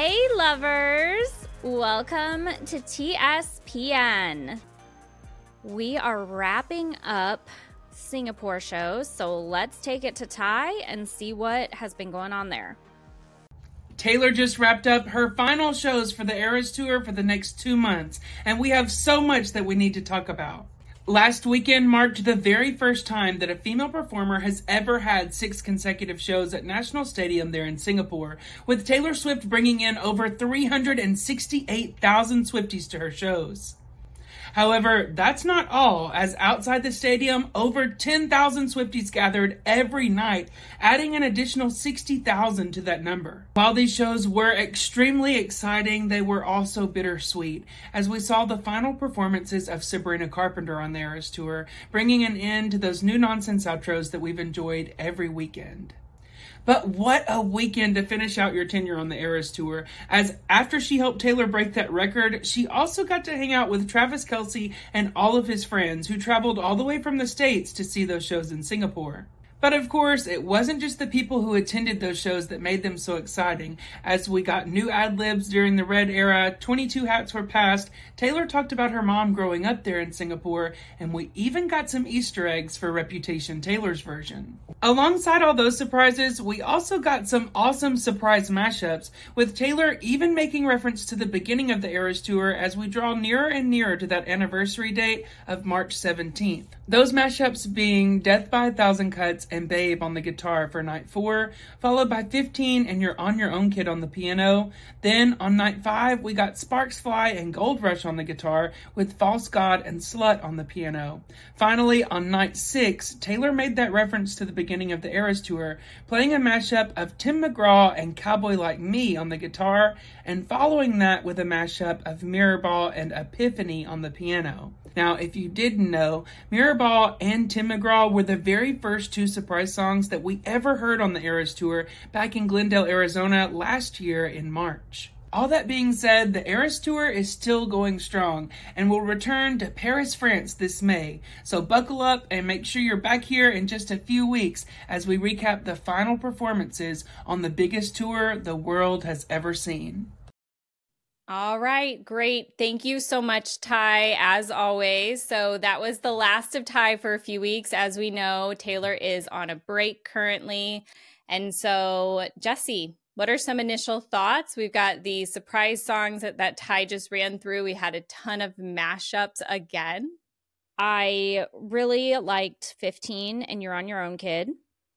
Hey, lovers! Welcome to TSPN. We are wrapping up Singapore shows, so let's take it to Ty and see what has been going on there. Taylor just wrapped up her final shows for the Eras Tour for the next 2 months, and we have so much that we need to talk about. Last weekend marked the very first time that a female performer has ever had 6 consecutive shows at National Stadium there in Singapore, with Taylor Swift bringing in over 368,000 Swifties to her shows. However, that's not all, as outside the stadium, over 10,000 Swifties gathered every night, adding an additional 60,000 to that number. While these shows were extremely exciting, they were also bittersweet, as we saw the final performances of Sabrina Carpenter on the Eras Tour, bringing an end to those new nonsense outros that we've enjoyed every weekend. But what a weekend to finish out your tenure on the Eras Tour, as after she helped Taylor break that record, she also got to hang out with Travis Kelce and all of his friends who traveled all the way from the States to see those shows in Singapore. But of course, it wasn't just the people who attended those shows that made them so exciting. As we got new ad-libs during the Red era, 22 hats were passed, Taylor talked about her mom growing up there in Singapore, and we even got some Easter eggs for Reputation Taylor's version. Alongside all those surprises, we also got some awesome surprise mashups, with Taylor even making reference to the beginning of the Eras Tour as we draw nearer and nearer to that anniversary date of March 17th. Those mashups being Death by a Thousand Cuts and Babe on the guitar for night 4, followed by 15 and You're on Your Own Kid on the piano. Then on night 5, we got Sparks Fly and Gold Rush on the guitar, with False God and Slut on the piano. Finally, on night 6, Taylor made that reference to the beginning of the Eras Tour, playing a mashup of Tim McGraw and Cowboy Like Me on the guitar, and following that with a mashup of Mirrorball and Epiphany on the piano. Now, if you didn't know, Mirrorball and Tim McGraw were the very first 2 surprise songs that we ever heard on the Eras Tour back in Glendale, Arizona last year in March. All that being said, the Eras Tour is still going strong and will return to Paris, France this May. So buckle up and make sure you're back here in just a few weeks as we recap the final performances on the biggest tour the world has ever seen. All right, great. Thank you so much, Ty, as always. So that was the last of Ty for a few weeks. As we know, Taylor is on a break currently. And so, Jessie, what are some initial thoughts? We've got the surprise songs that Ty just ran through. We had a ton of mashups again. I really liked 15 and You're on Your Own Kid.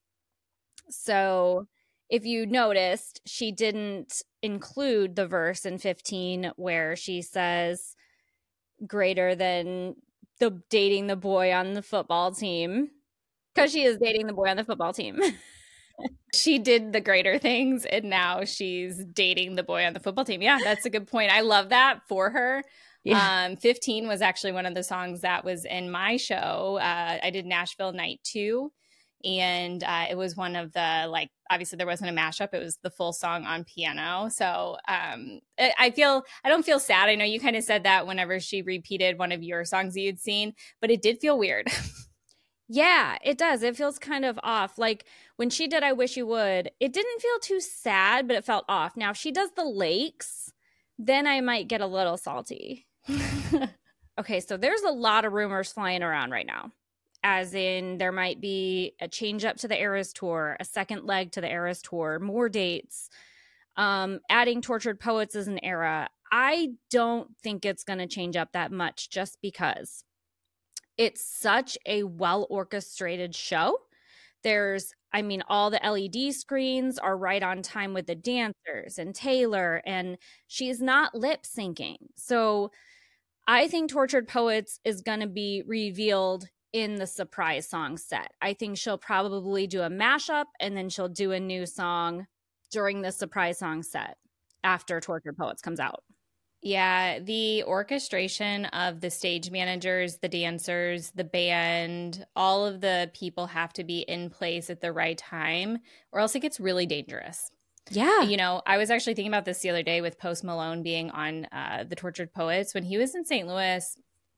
So if you noticed, she didn't include the verse in 15 where she says greater than dating the boy on the football team, because she is dating the boy on the football team. She did the greater things and now she's dating the boy on the football team. Yeah, that's a good point. I love that for her. Yeah. 15 was actually one of the songs that was in my show. I did Nashville Night 2. And it was one of the, obviously there wasn't a mashup. It was the full song on piano. So I don't feel sad. I know you kind of said that whenever she repeated one of your songs that you'd seen, but it did feel weird. Yeah, it does. It feels kind of off. Like when she did I Wish You Would, it didn't feel too sad, but it felt off. Now, if she does the lakes, then I might get a little salty. Okay, so there's a lot of rumors flying around right now. As in, there might be a change up to the Eras Tour, a second leg to the Eras Tour, more dates, adding Tortured Poets as an era. I don't think it's going to change up that much just because it's such a well-orchestrated show. All the LED screens are right on time with the dancers and Taylor, and she's not lip syncing. So I think Tortured Poets is going to be revealed in the surprise song set. I think she'll probably do a mashup and then she'll do a new song during the surprise song set after Tortured Poets comes out. Yeah, the orchestration of the stage managers, the dancers, the band, all of the people have to be in place at the right time or else it gets really dangerous. Yeah. I was actually thinking about this the other day with Post Malone being on the Tortured Poets. When he was in St. Louis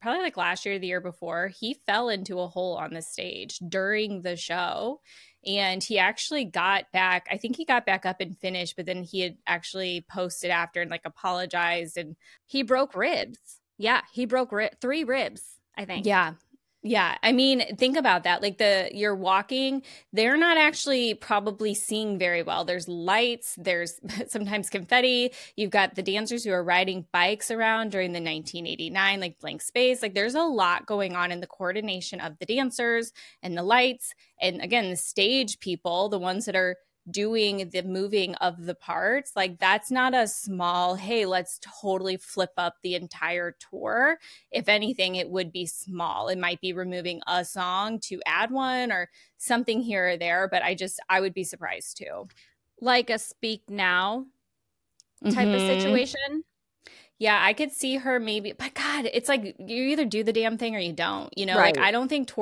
probably like last year or the year before, he fell into a hole on the stage during the show. And he actually got back, I think he got back up and finished, but then he had actually posted after and like apologized, and he broke ribs. Yeah, he broke 3 ribs, I think. Yeah. Yeah. I mean, think about that. Like you're walking, they're not actually probably seeing very well. There's lights, there's sometimes confetti. You've got the dancers who are riding bikes around during the 1989, like blank space. Like there's a lot going on in the coordination of the dancers and the lights. And again, the stage people, the ones that are doing the moving of the parts, like that's not a small, hey, let's totally flip up the entire tour. If anything, it would be small. It might be removing a song to add one or something here or there, but I would be surprised too. Like a Speak Now type of situation. Yeah, I could see her maybe, but God, it's like you either do the damn thing or you don't, Right. like I don't think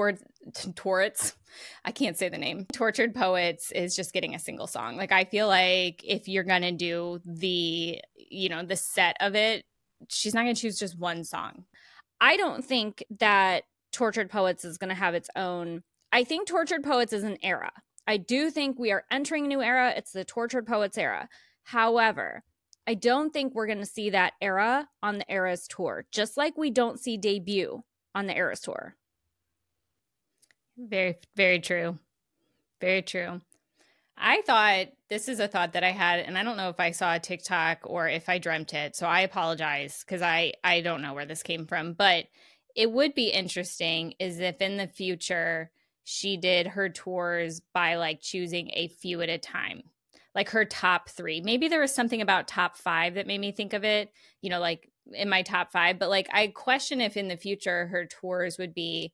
I can't say the name, Tortured Poets is just getting a single song. Like I feel like if you're going to do the set of it, she's not going to choose just one song. I don't think that Tortured Poets is going to have its own. I think Tortured Poets is an era. I do think we are entering a new era. It's the Tortured Poets era. However, I don't think we're going to see that era on the Eras tour, just like we don't see Debut on the Eras tour. Very, very true. Very true. I thought, this is a thought that I had, and I don't know if I saw a TikTok or if I dreamt it, so I apologize because I don't know where this came from, but it would be interesting is if in the future she did her tours by like choosing a few at a time, like her top 3. Maybe there was something about top 5 that made me think of it, like in my top 5, but like I question if in the future her tours would be,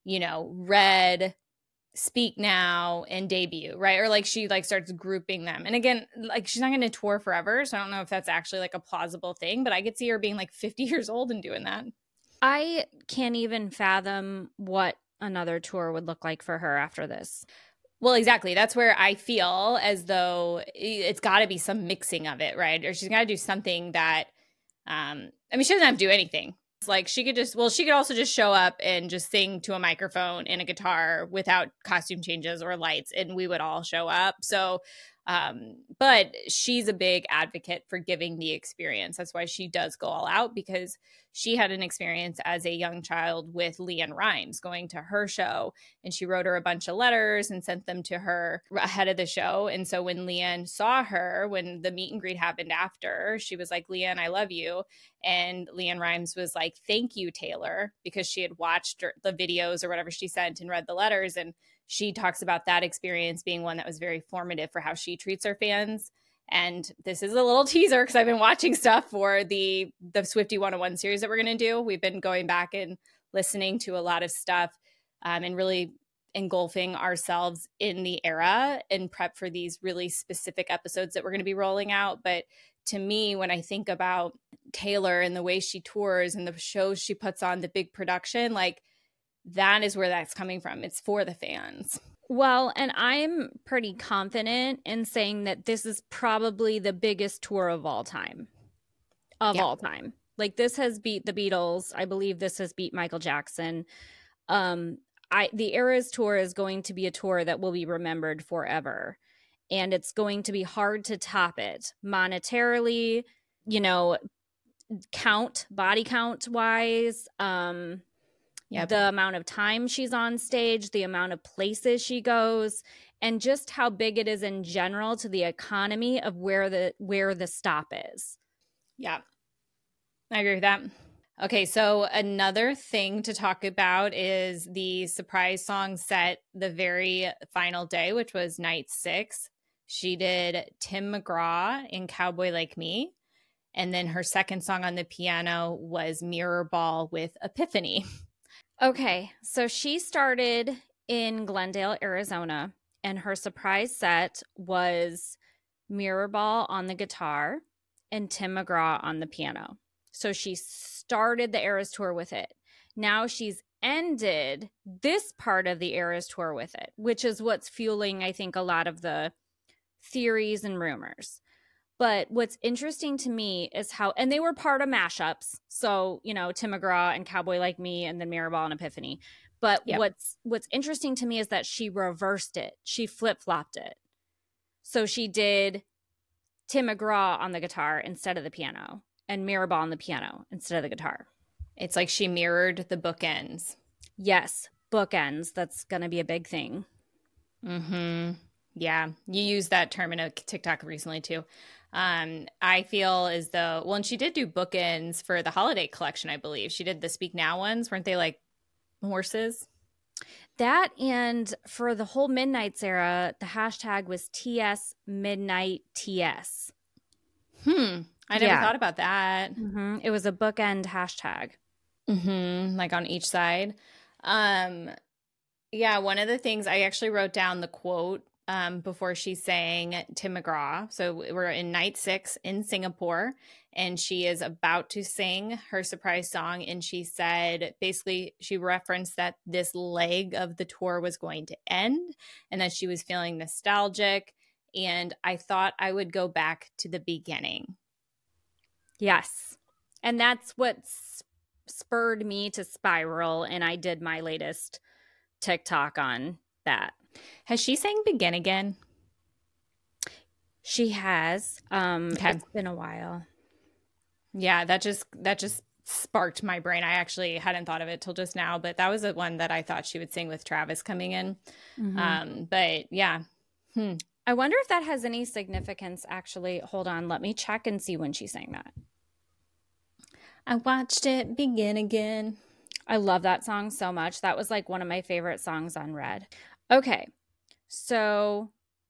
Red, Speak Now, and Debut, right? Or like she like starts grouping them. And again, like she's not going to tour forever, so I don't know if that's actually like a plausible thing, but I could see her being like 50 years old and doing that. I can't even fathom what another tour would look like for her after this. Well, exactly. That's where I feel as though it's got to be some mixing of it, right? Or she's got to do something that, she doesn't have to do anything. It's like she could also just show up and just sing to a microphone and a guitar without costume changes or lights, and we would all show up. So, but she's a big advocate for giving the experience. That's why she does go all out, because she had an experience as a young child with LeAnn Rimes going to her show, and she wrote her a bunch of letters and sent them to her ahead of the show. And so when LeAnn saw her, when the meet and greet happened after, she was like, "LeAnn, I love you." And LeAnn Rimes was like, "Thank you, Taylor," because she had watched the videos or whatever she sent and read the letters. And she talks about that experience being one that was very formative for how she treats her fans. And this is a little teaser because I've been watching stuff for the Swiftie 101 series that we're going to do. We've been going back and listening to a lot of stuff and really engulfing ourselves in the era and prep for these really specific episodes that we're going to be rolling out. But to me, when I think about Taylor and the way she tours and the shows she puts on, the big production, like that is where that's coming from. It's for the fans. Well, and I'm pretty confident in saying that this is probably the biggest tour of all time. All time. Like this has beat the Beatles. I believe this has beat Michael Jackson. The Eras tour is going to be a tour that will be remembered forever. And it's going to be hard to top it monetarily, body count wise. Yep. The amount of time she's on stage, the amount of places she goes, and just how big it is in general to the economy of where the stop is. Yeah, I agree with that. Okay, so another thing to talk about is the surprise song set the very final day, which was night 6. She did Tim McGraw in Cowboy Like Me. And then her second song on the piano was Mirror Ball with Epiphany. Okay, so she started in Glendale, Arizona, and her surprise set was Mirror Ball on the guitar and Tim McGraw on the piano. So she started the Eras tour with it. Now she's ended this part of the Eras tour with it, which is what's fueling, I think, a lot of the theories and rumors. But what's interesting to me is how, and they were part of mashups. So, you know, Tim McGraw and Cowboy Like Me, and then Mirabal and Epiphany. But Yep. what's interesting to me is that she reversed it. She flip-flopped it. So she did Tim McGraw on the guitar instead of the piano, and Mirabal on the piano instead of the guitar. It's like she mirrored the bookends. Yes, bookends. That's going to be a big thing. Mm-hmm. Yeah, you used that term in a TikTok recently too. I feel as though, well, and she did do bookends for the holiday collection, I believe. She did the Speak Now ones. Weren't they like horses? That, and for the whole Midnights era, the hashtag was TS Midnight TS. I never thought about that. Mm-hmm. It was a bookend hashtag. Mm-hmm. Like on each side. Yeah, one of the things I actually wrote down the quote before she sang Tim McGraw. So we're in night 6 in Singapore, and she is about to sing her surprise song. And she said, basically, she referenced that this leg of the tour was going to end and that she was feeling nostalgic. And I thought I would go back to the beginning. Yes. And that's what spurred me to spiral. And I did my latest TikTok on that. Has she sang Begin Again? She has. Okay. It's been a while. Yeah, that just sparked my brain. I actually hadn't thought of it till just now, but that was the one that I thought she would sing with Travis coming in. Mm-hmm. But yeah. I wonder if that has any significance, actually. Hold on. Let me check and see when she sang that. I watched it begin again. I love that song so much. That was like one of my favorite songs on Red. Okay. So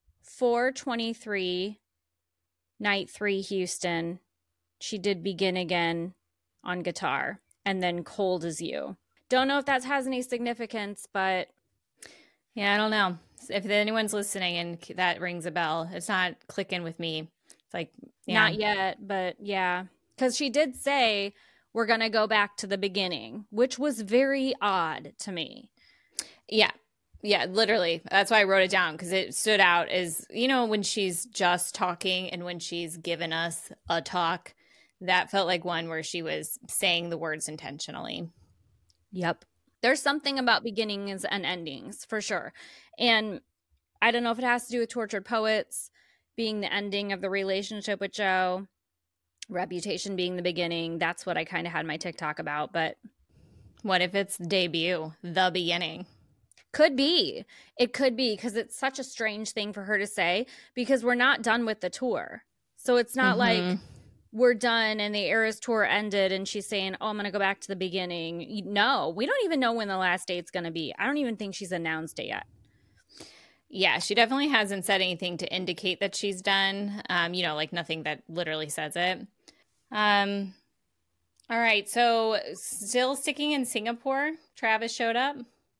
4/23, night 3, Houston. She did Begin Again on guitar, and then Cold As You. Don't know if that has any significance, but yeah, I don't know. If anyone's listening and that rings a bell, it's not clicking with me. It's like, yeah. Not yet, but yeah. Because she did say, we're going to go back to the beginning, which was very odd to me. Yeah. Yeah, literally. That's why I wrote it down, because it stood out as, you know, when she's just talking and when she's given us a talk, that felt like one where she was saying the words intentionally. Yep. There's something about beginnings and endings, for sure. And I don't know if it has to do with Tortured Poets being the ending of the relationship with Joe, Reputation being the beginning. That's what I kind of had my TikTok about. But what if it's debut, the beginning? Could be. It could be, because it's such a strange thing for her to say, because we're not done with the tour. So it's not like we're done and the Eras tour ended and she's saying, oh, I'm going to go back to the beginning. No, we don't even know when the last date's going to be. I don't even think she's announced it yet. Yeah, she definitely hasn't said anything to indicate that she's done. You know, like nothing that literally says it. All right, so still sticking in Singapore, Travis showed up.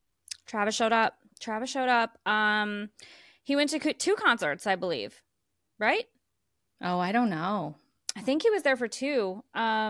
He went to 2 concerts, I believe. Right? Oh, I don't know. I think he was there for 2.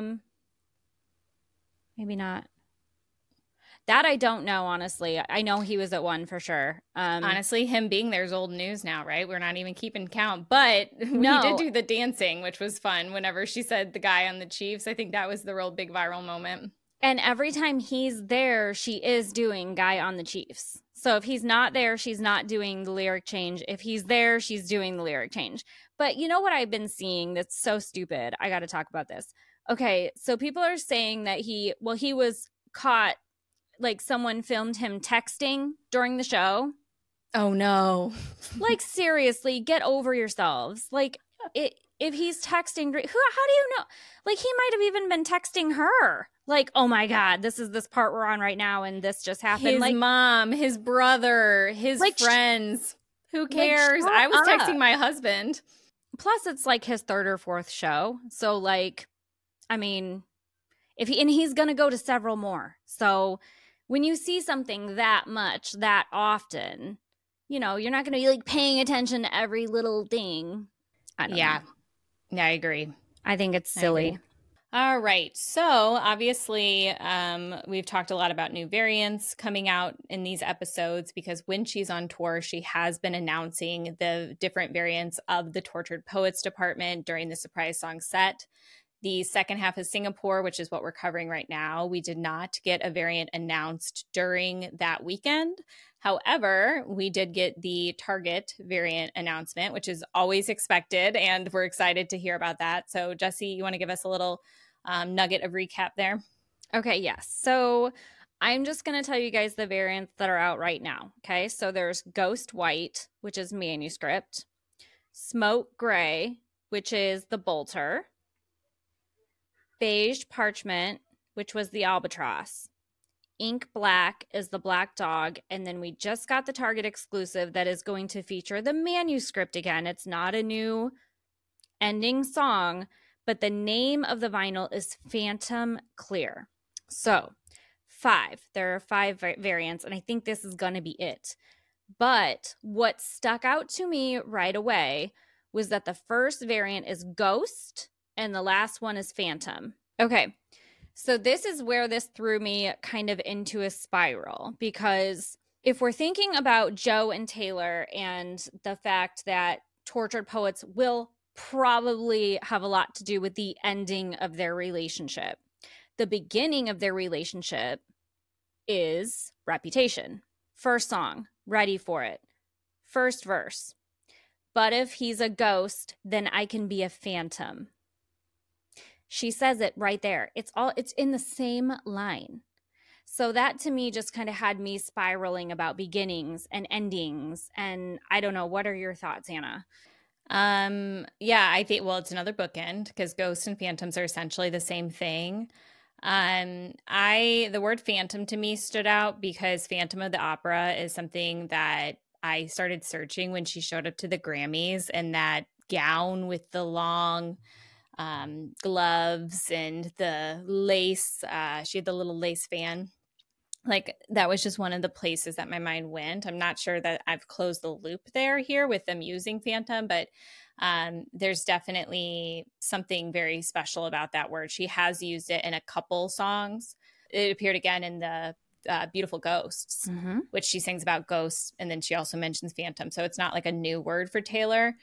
Maybe not. That I don't know, honestly. I know he was at 1 for sure. Honestly, him being there is old news now, right? We're not even keeping count. But no. He did do the dancing, which was fun. Whenever she said the guy on the Chiefs, I think that was the real big viral moment. And every time he's there, she is doing Guy on the Chiefs. So if he's not there, she's not doing the lyric change. If he's there, she's doing the lyric change. But you know what I've been seeing that's so stupid? I got to talk about this. Okay, so people are saying that he was caught, like someone filmed him texting during the show. Oh, no. Like, seriously, get over yourselves. Like, if he's texting, how do you know? Like, he might have even been texting her. Like, oh my God, this is this part we're on right now, and this just happened. His like, mom, his brother, his friends. Who cares? I was texting my husband. Plus, it's like his 3rd or 4th show. So, like, I mean, he's going to go to several more. So, when you see something that much, that often, you know, you're not going to be like paying attention to every little thing. I don't know. Yeah, I agree. I think it's silly. All right. So obviously, we've talked a lot about new variants coming out in these episodes because when she's on tour, she has been announcing the different variants of the Tortured Poets department during the surprise song set. The second half of Singapore, which is what we're covering right now, we did not get a variant announced during that weekend. However, we did get the Target variant announcement, which is always expected, and we're excited to hear about that. So, Jesse, you want to give us a little nugget of recap there? Okay, yes. So I'm just going to tell you guys the variants that are out right now. Okay, so there's Ghost White, which is manuscript, Smoke Gray, which is the Bolter, Beige Parchment, which was the Albatross, Ink Black is the Black Dog, and then we just got the Target exclusive that is going to feature the manuscript again. It's not a new ending song, but the name of the vinyl is Phantom Clear. So, there are 5 variants, and I think this is going to be it. But what stuck out to me right away was that the first variant is Ghost, and the last one is Phantom. Okay, so this is where this threw me kind of into a spiral, because if we're thinking about Joe and Taylor and the fact that Tortured Poets will probably have a lot to do with the ending of their relationship, the beginning of their relationship is Reputation. First song, Ready for It. First verse, but if he's a ghost, then I can be a phantom. She says it right there. It's in the same line. So that to me just kind of had me spiraling about beginnings and endings. And I don't know, what are your thoughts, Anna? Yeah, I think, well, it's another bookend because ghosts and phantoms are essentially the same thing. The word phantom to me stood out because Phantom of the Opera is something that I started searching when she showed up to the Grammys, and that gown with the long gloves and the lace, she had the little lace fan. Like, that was just one of the places that my mind went. I'm not sure that I've closed the loop there here with them using Phantom, but there's definitely something very special about that word. She has used it in a couple songs. It appeared again in the Beautiful Ghosts, which she sings about ghosts, and then she also mentions Phantom. So it's not like a new word for Taylor.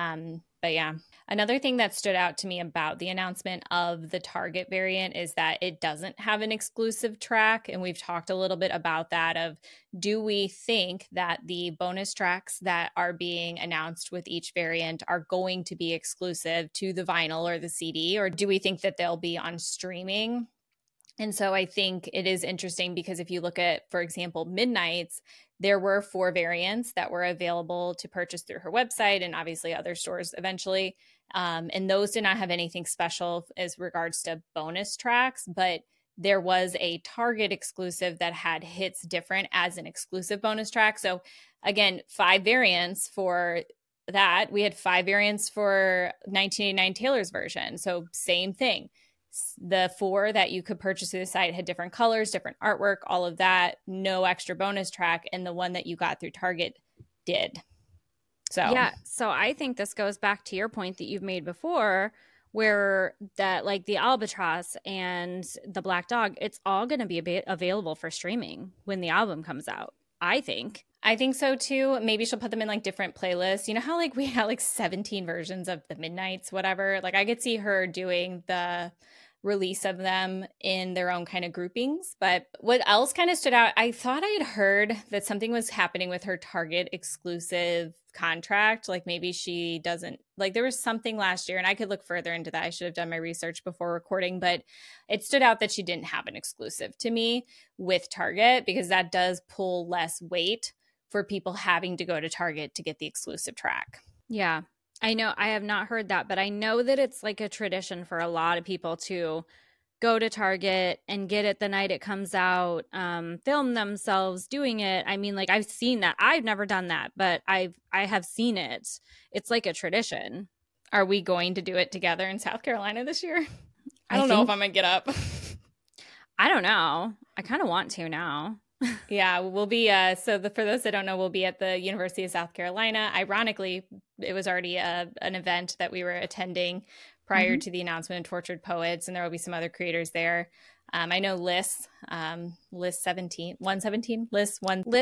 But yeah, another thing that stood out to me about the announcement of the Target variant is that it doesn't have an exclusive track. And we've talked a little bit about that of, do we think that the bonus tracks that are being announced with each variant are going to be exclusive to the vinyl or the CD, or do we think that they'll be on streaming? And so I think it is interesting because if you look at, for example, Midnight's, there were 4 variants that were available to purchase through her website and obviously other stores eventually. And those did not have anything special as regards to bonus tracks, but there was a Target exclusive that had Hits Different as an exclusive bonus track. So again, 5 variants for that. We had 5 variants for 1989 Taylor's version. So same thing. The 4 that you could purchase through the site had different colors, different artwork, all of that, no extra bonus track. And the one that you got through Target did. So, yeah. So I think this goes back to your point that you've made before, where that, like, the Albatross and the Black Dog, it's all going to be available for streaming when the album comes out, I think. I think so too. Maybe she'll put them in like different playlists. You know how like we had like 17 versions of the Midnights, whatever. Like I could see her doing the release of them in their own kind of groupings. But what else kind of stood out, I thought I had heard that something was happening with her Target exclusive contract. Like maybe she doesn't, like there was something last year, and I could look further into that. I should have done my research before recording, but it stood out that she didn't have an exclusive to me with Target, because that does pull less weight for people having to go to Target to get the exclusive track. Yeah. I know, I have not heard that, but I know that it's like a tradition for a lot of people to go to Target and get it the night it comes out, film themselves doing it. I mean, like I've seen that. I've never done that, but I have seen it. It's like a tradition. Are we going to do it together in South Carolina this year? I don't know if I'm going to get up. I don't know. I kind of want to now. Yeah, we'll be for those that don't know, we'll be at the University of South Carolina. Ironically, it was already an event that we were attending prior to the announcement of Tortured Poets, and there will be some other creators there. I know Liz 117, Liz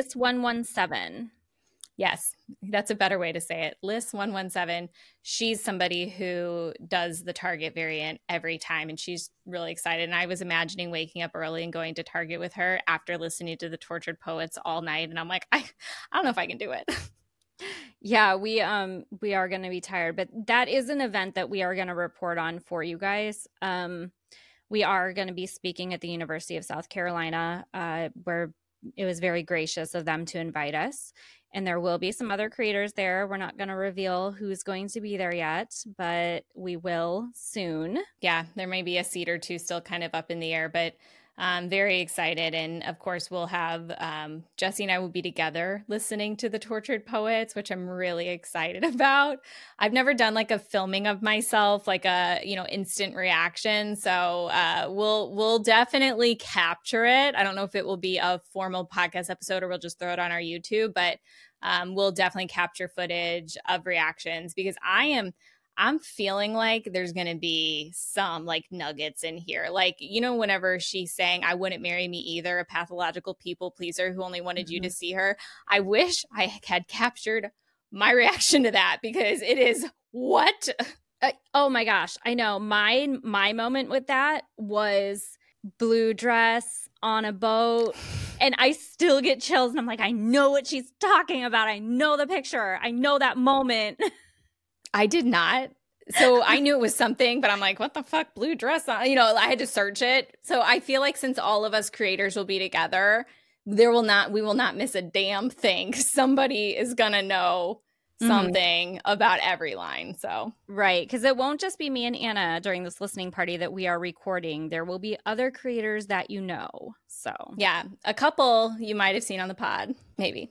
117. Yes, that's a better way to say it. Liz 117. She's somebody who does the Target variant every time, and she's really excited. And I was imagining waking up early and going to Target with her after listening to the Tortured Poets all night. And I'm like, I don't know if I can do it. Yeah, we are going to be tired, but that is an event that we are going to report on for you guys. We are going to be speaking at the University of South Carolina, where it was very gracious of them to invite us. And there will be some other creators there. We're not going to reveal who's going to be there yet, but we will soon. Yeah, there may be a seat or two still kind of up in the air, but I'm very excited. And of course, we'll have Jesse and I will be together listening to the Tortured Poets, which I'm really excited about. I've never done like a filming of myself, like a, instant reaction. So we'll definitely capture it. I don't know if it will be a formal podcast episode or we'll just throw it on our YouTube, but we'll definitely capture footage of reactions because I'm feeling like there's going to be some like nuggets in here. Like, whenever she's saying, I wouldn't marry me either, a pathological people pleaser who only wanted you to see her. I wish I had captured my reaction to that because it is what? Oh my gosh. I know. My moment with that was blue dress on a boat. And I still get chills. And I'm like, I know what she's talking about. I know the picture. I know that moment. I did not. So I knew it was something, but I'm like, what the fuck, blue dress on? I had to search it. So I feel like since all of us creators will be together, we will not miss a damn thing. Somebody is going to know something about every line. So right, because it won't just be me and Anna during this listening party that we are recording. There will be other creators that So yeah, a couple you might have seen on the pod, maybe.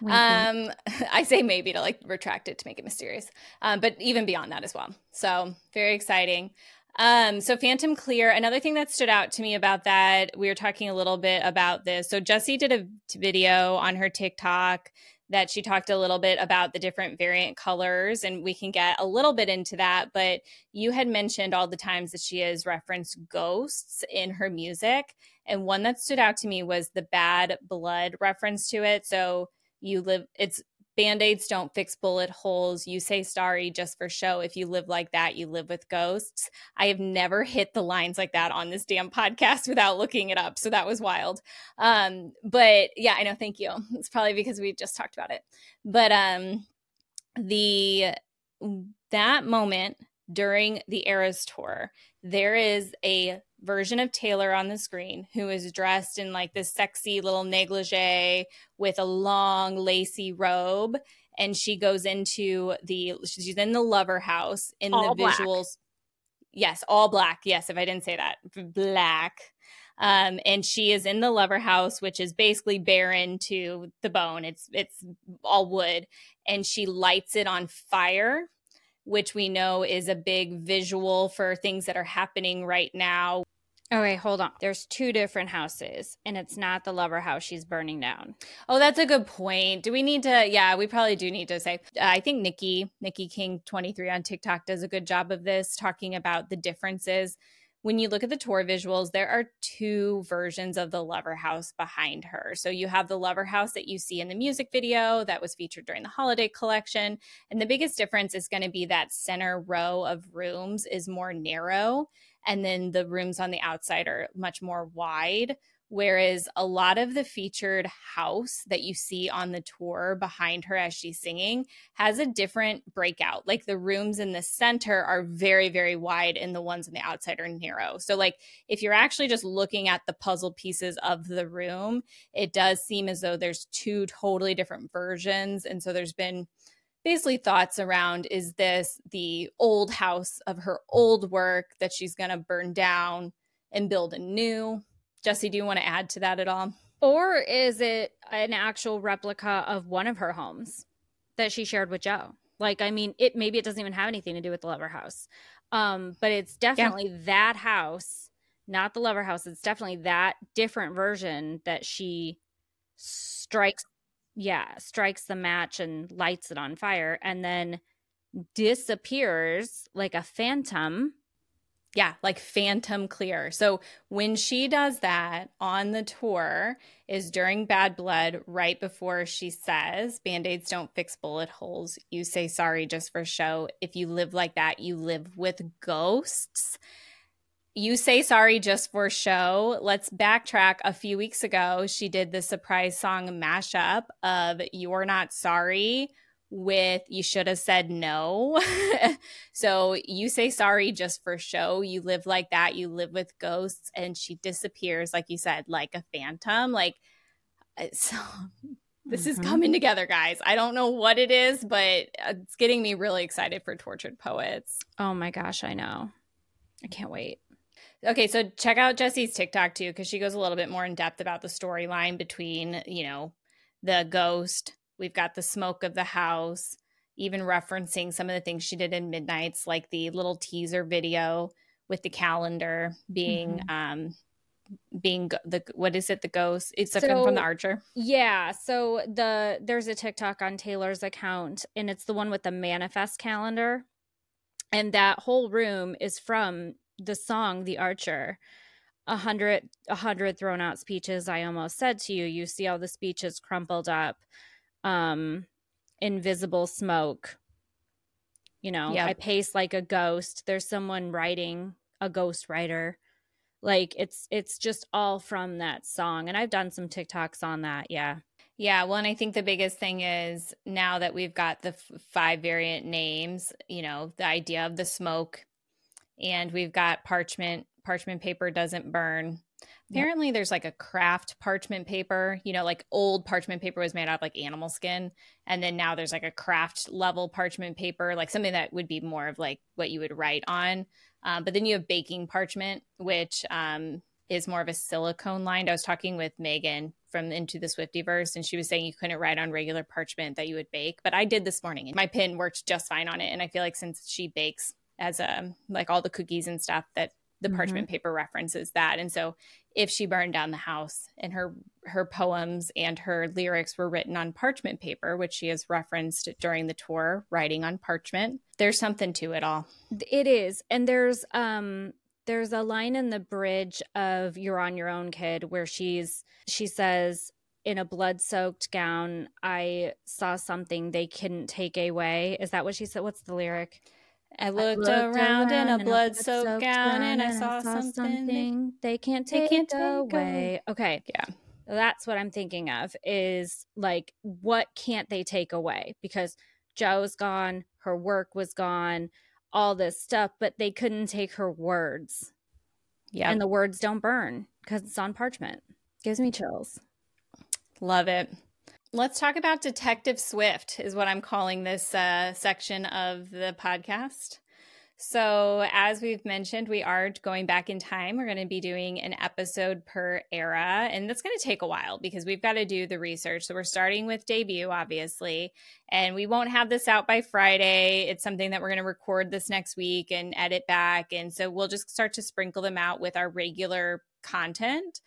I say maybe to like retract it to make it mysterious, but even beyond that as well. So very exciting. So Phantom Clear, another thing that stood out to me about that, we were talking a little bit about this. So Jessie did a video on her TikTok that she talked a little bit about the different variant colors, and we can get a little bit into that. But you had mentioned all the times that she has referenced ghosts in her music. And one that stood out to me was the Bad Blood reference to it. So it's Band-Aids don't fix bullet holes. You say sorry just for show. If you live like that, you live with ghosts. I have never hit the lines like that on this damn podcast without looking it up. So that was wild. But yeah, I know. Thank you. It's probably because we just talked about it. But that moment during the Eras tour, there is a version of Taylor on the screen who is dressed in like this sexy little negligee with a long lacy robe, and she goes into she's in the Lover house in all the black. Visuals. Yes, all black. Yes, if I didn't say that, black. And she is in the Lover house, which is basically barren to the bone. It's all wood, and she lights it on fire, which we know is a big visual for things that are happening right now. Okay, hold on. There's two different houses, and it's not the Lover house she's burning down. Oh, that's a good point. Do we need to? Yeah, we probably do need to say. I think Nikki King 23 on TikTok does a good job of this, talking about the differences. When you look at the tour visuals, there are two versions of the Lover house behind her. So you have the Lover house that you see in the music video that was featured during the holiday collection. And the biggest difference is going to be that center row of rooms is more narrow. And then the rooms on the outside are much more wide. Whereas a lot of the featured house that you see on the tour behind her as she's singing has a different breakout. Like the rooms in the center are very, very wide and the ones on the outside are narrow. So like if you're actually just looking at the puzzle pieces of the room, it does seem as though there's two totally different versions. And so there's been basically thoughts around, is this the old house of her old work that she's going to burn down and build a new? Jesse, do you want to add to that at all? Or is it an actual replica of one of her homes that she shared with Joe? Like, I mean, maybe it doesn't even have anything to do with the Lover house. But it's definitely that house, not the Lover house. It's definitely that different version that she strikes the match and lights it on fire and then disappears like a phantom Yeah, like phantom clear. So when she does that on the tour is during Bad Blood, right before she says, Band-Aids don't fix bullet holes. You say sorry just for show. If you live like that, you live with ghosts. You say sorry just for show. Let's backtrack. A few weeks ago, she did the surprise song mashup of You're Not Sorry with You Should Have Said No. So you say sorry just for show. You live like that. You live with ghosts. And she disappears, like you said, like a phantom. Like, so this is coming together, guys. I don't know what it is, but it's getting me really excited for Tortured Poets. Oh my gosh, I know. I can't wait. Okay, so check out Jessie's TikTok too, because she goes a little bit more in depth about the storyline between, the ghost. We've got the smoke of the house, even referencing some of the things she did in Midnights, like the little teaser video with the calendar being the what is it? The ghost. It's from the Archer. Yeah. So there's a TikTok on Taylor's account, and it's the one with the manifest calendar, and that whole room is from the song The Archer. 100 thrown out speeches. I almost said to you, you see all the speeches crumpled up, invisible smoke. Yep. I pace like a ghost. There's someone writing, a ghost writer. Like it's just all from that song. And I've done some TikToks on that. Yeah. Yeah. Well, and I think the biggest thing is now that we've got the 5 variant names, the idea of the smoke, and we've got parchment paper doesn't burn. Apparently there's like a craft parchment paper, like old parchment paper was made out of like animal skin. And then now there's like a craft level parchment paper, like something that would be more of like what you would write on. But then you have baking parchment, which is more of a silicone lined. I was talking with Megan from Into the Swiftyverse, and she was saying you couldn't write on regular parchment that you would bake. But I did this morning, and my pen worked just fine on it. And I feel like since she bakes as like all the cookies and stuff, that the parchment paper references that. And so if she burned down the house and her poems and her lyrics were written on parchment paper, which she has referenced during the tour, writing on parchment, there's something to it all. It is. And there's a line in the bridge of You're on Your Own, Kid, where she says, in a blood-soaked gown, I saw something they couldn't take away. Is that what she said? What's the lyric? I looked around in a blood-soaked gown and I saw something they can't take away. Okay. Yeah. That's what I'm thinking of, is like, what can't they take away? Because Joe's gone, her work was gone, all this stuff, but they couldn't take her words. Yeah. And the words don't burn because it's on parchment. Gives me chills. Love it. Let's talk about Detective Swift, is what I'm calling this section of the podcast. So as we've mentioned, we are going back in time. We're going to be doing an episode per era, and that's going to take a while because we've got to do the research. So we're starting with debut, obviously, and we won't have this out by Friday. It's something that we're going to record this next week and edit back. And so we'll just start to sprinkle them out with our regular content.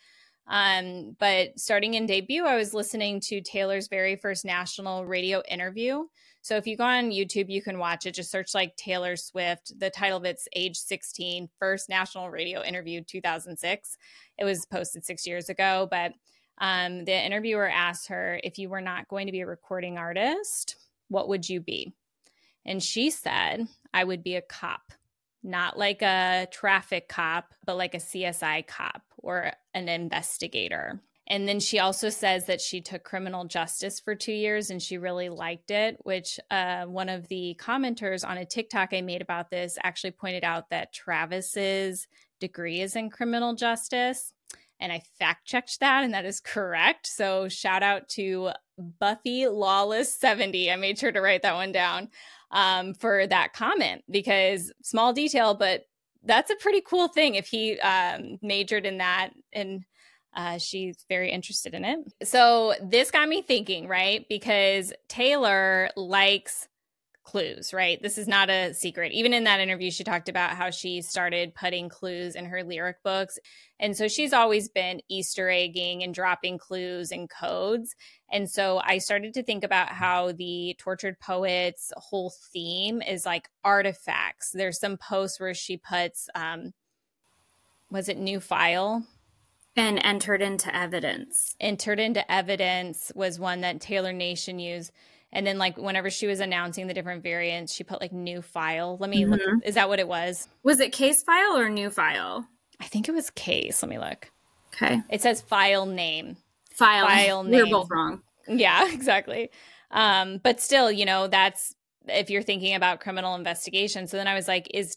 But starting in debut, I was listening to Taylor's very first national radio interview. So if you go on YouTube, you can watch it. Just search like Taylor Swift. The title of it's Age 16, first national radio interview, 2006. It was posted 6 years ago. But the interviewer asked her, if you were not going to be a recording artist, what would you be? And she said, I would be a cop. Not like a traffic cop, but like a CSI cop or an investigator. And then she also says that she took criminal justice for 2 years and she really liked it, which one of the commenters on a TikTok I made about this actually pointed out that Travis's degree is in criminal justice. And I fact checked that, and that is correct. So shout out to Buffy Lawless 70. I made sure to write that one down for that comment, because small detail, but that's a pretty cool thing if he majored in that, and she's very interested in it. So this got me thinking, right? Because Taylor likes clues, right? This is not a secret. Even in that interview, she talked about how she started putting clues in her lyric books. And so she's always been Easter egging and dropping clues and codes. And so I started to think about how the Tortured Poets whole theme is like artifacts. There's some posts where she puts, was it new file? And entered into evidence. Entered into evidence was one that Taylor Nation used. And then like whenever she was announcing the different variants, she put like new file. Let me look. Is that what it was? Was it case file or new file? I think it was case. Let me look. Okay. It says file name. File name. We were both wrong. Yeah, exactly. But still, you know, that's if you're thinking about criminal investigation. So then I was like, is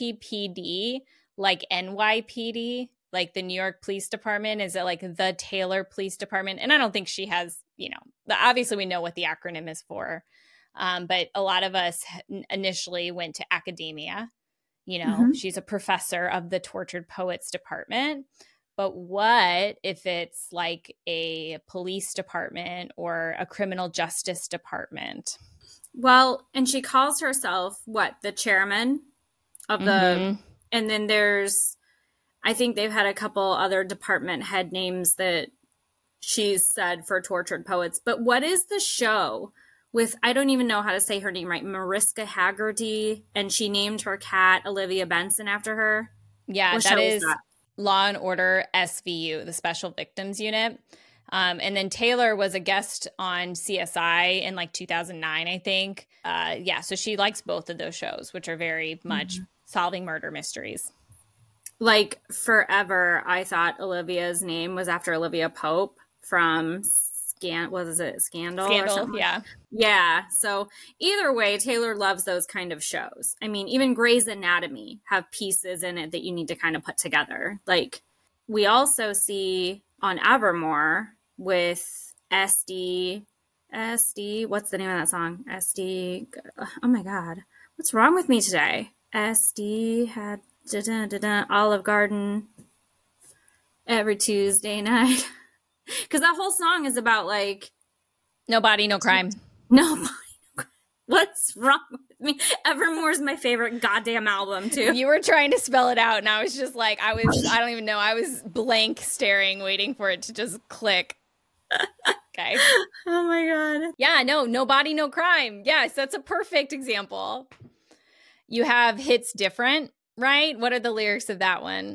TTPD like NYPD? Like the New York Police Department? Is it like the Taylor Police Department? And I don't think she has, you know, obviously we know what the acronym is for. But a lot of us initially went to academia. You know, she's a professor of the Tortured Poets Department. But what if it's like a police department or a criminal justice department? Well, and she calls herself what? The chairman of the, and then there's, I think they've had a couple other department head names that she's said for Tortured Poets. But what is the show with, I don't even know how to say her name right, Mariska Haggerty, and she named her cat Olivia Benson after her? Yeah, what that is that? Law and Order SVU, the Special Victims Unit. And then Taylor was a guest on CSI in like 2009, I think. Yeah, so she likes both of those shows, which are very much solving murder mysteries. Like forever, I thought Olivia's name was after Olivia Pope from Scandal or something? Yeah. Yeah. So either way, Taylor loves those kind of shows. I mean, even Grey's Anatomy have pieces in it that you need to kind of put together. Like we also see on Evermore with SD, what's the name of that song? SD. Oh my God. What's wrong with me today? SD had Olive Garden every Tuesday night. Because that whole song is about like no body, no crime. Nobody. What's wrong with me? Evermore's my favorite goddamn album too. You were trying to spell it out and I was just like, I don't even know. I was blank staring, waiting for it to just click. Okay. Oh my God. Yeah, no body, no crime. Yes, that's a perfect example. You have Hits Different, right? What are the lyrics of that one?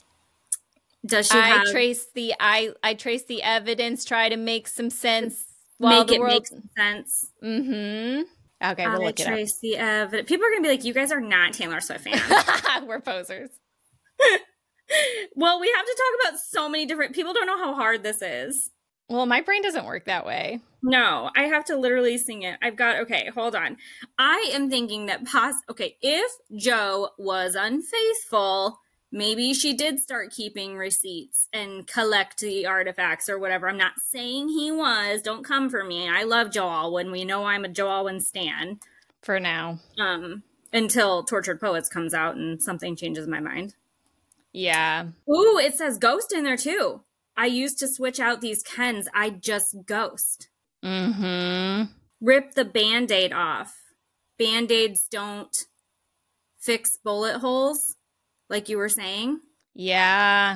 Does she have... I trace the evidence, try to make some sense. Make some sense. Mm-hmm. Okay, we'll look it up. I trace the evidence. People are going to be like, you guys are not Taylor Swift fans. We're posers. Well, we have to talk about so many different... People don't know how hard this is. Well, my brain doesn't work that way. No, I have to literally sing it. Okay, hold on. I am thinking that if Joe was unfaithful, maybe she did start keeping receipts and collect the artifacts or whatever. I'm not saying he was. Don't come for me. I love Joe Alwyn. We know I'm a Joe Alwyn stan. For now. Until Tortured Poets comes out and something changes my mind. Yeah. Ooh, it says ghost in there too. I used to switch out these Kens. I just ghost. Rip the Band-Aid off. Band-Aids don't fix bullet holes, like you were saying. Yeah.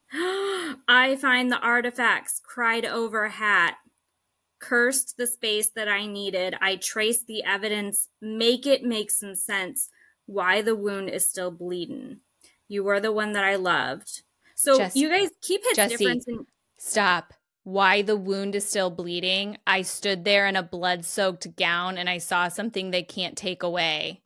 I find the artifacts. Cried over hat. Cursed the space that I needed. I traced the evidence. Make it make some sense. Why the wound is still bleeding. You were the one that I loved. So Jesse, you guys keep Hits Different. Stop. Why the wound is still bleeding. I stood there in a blood-soaked gown and I saw something they can't take away.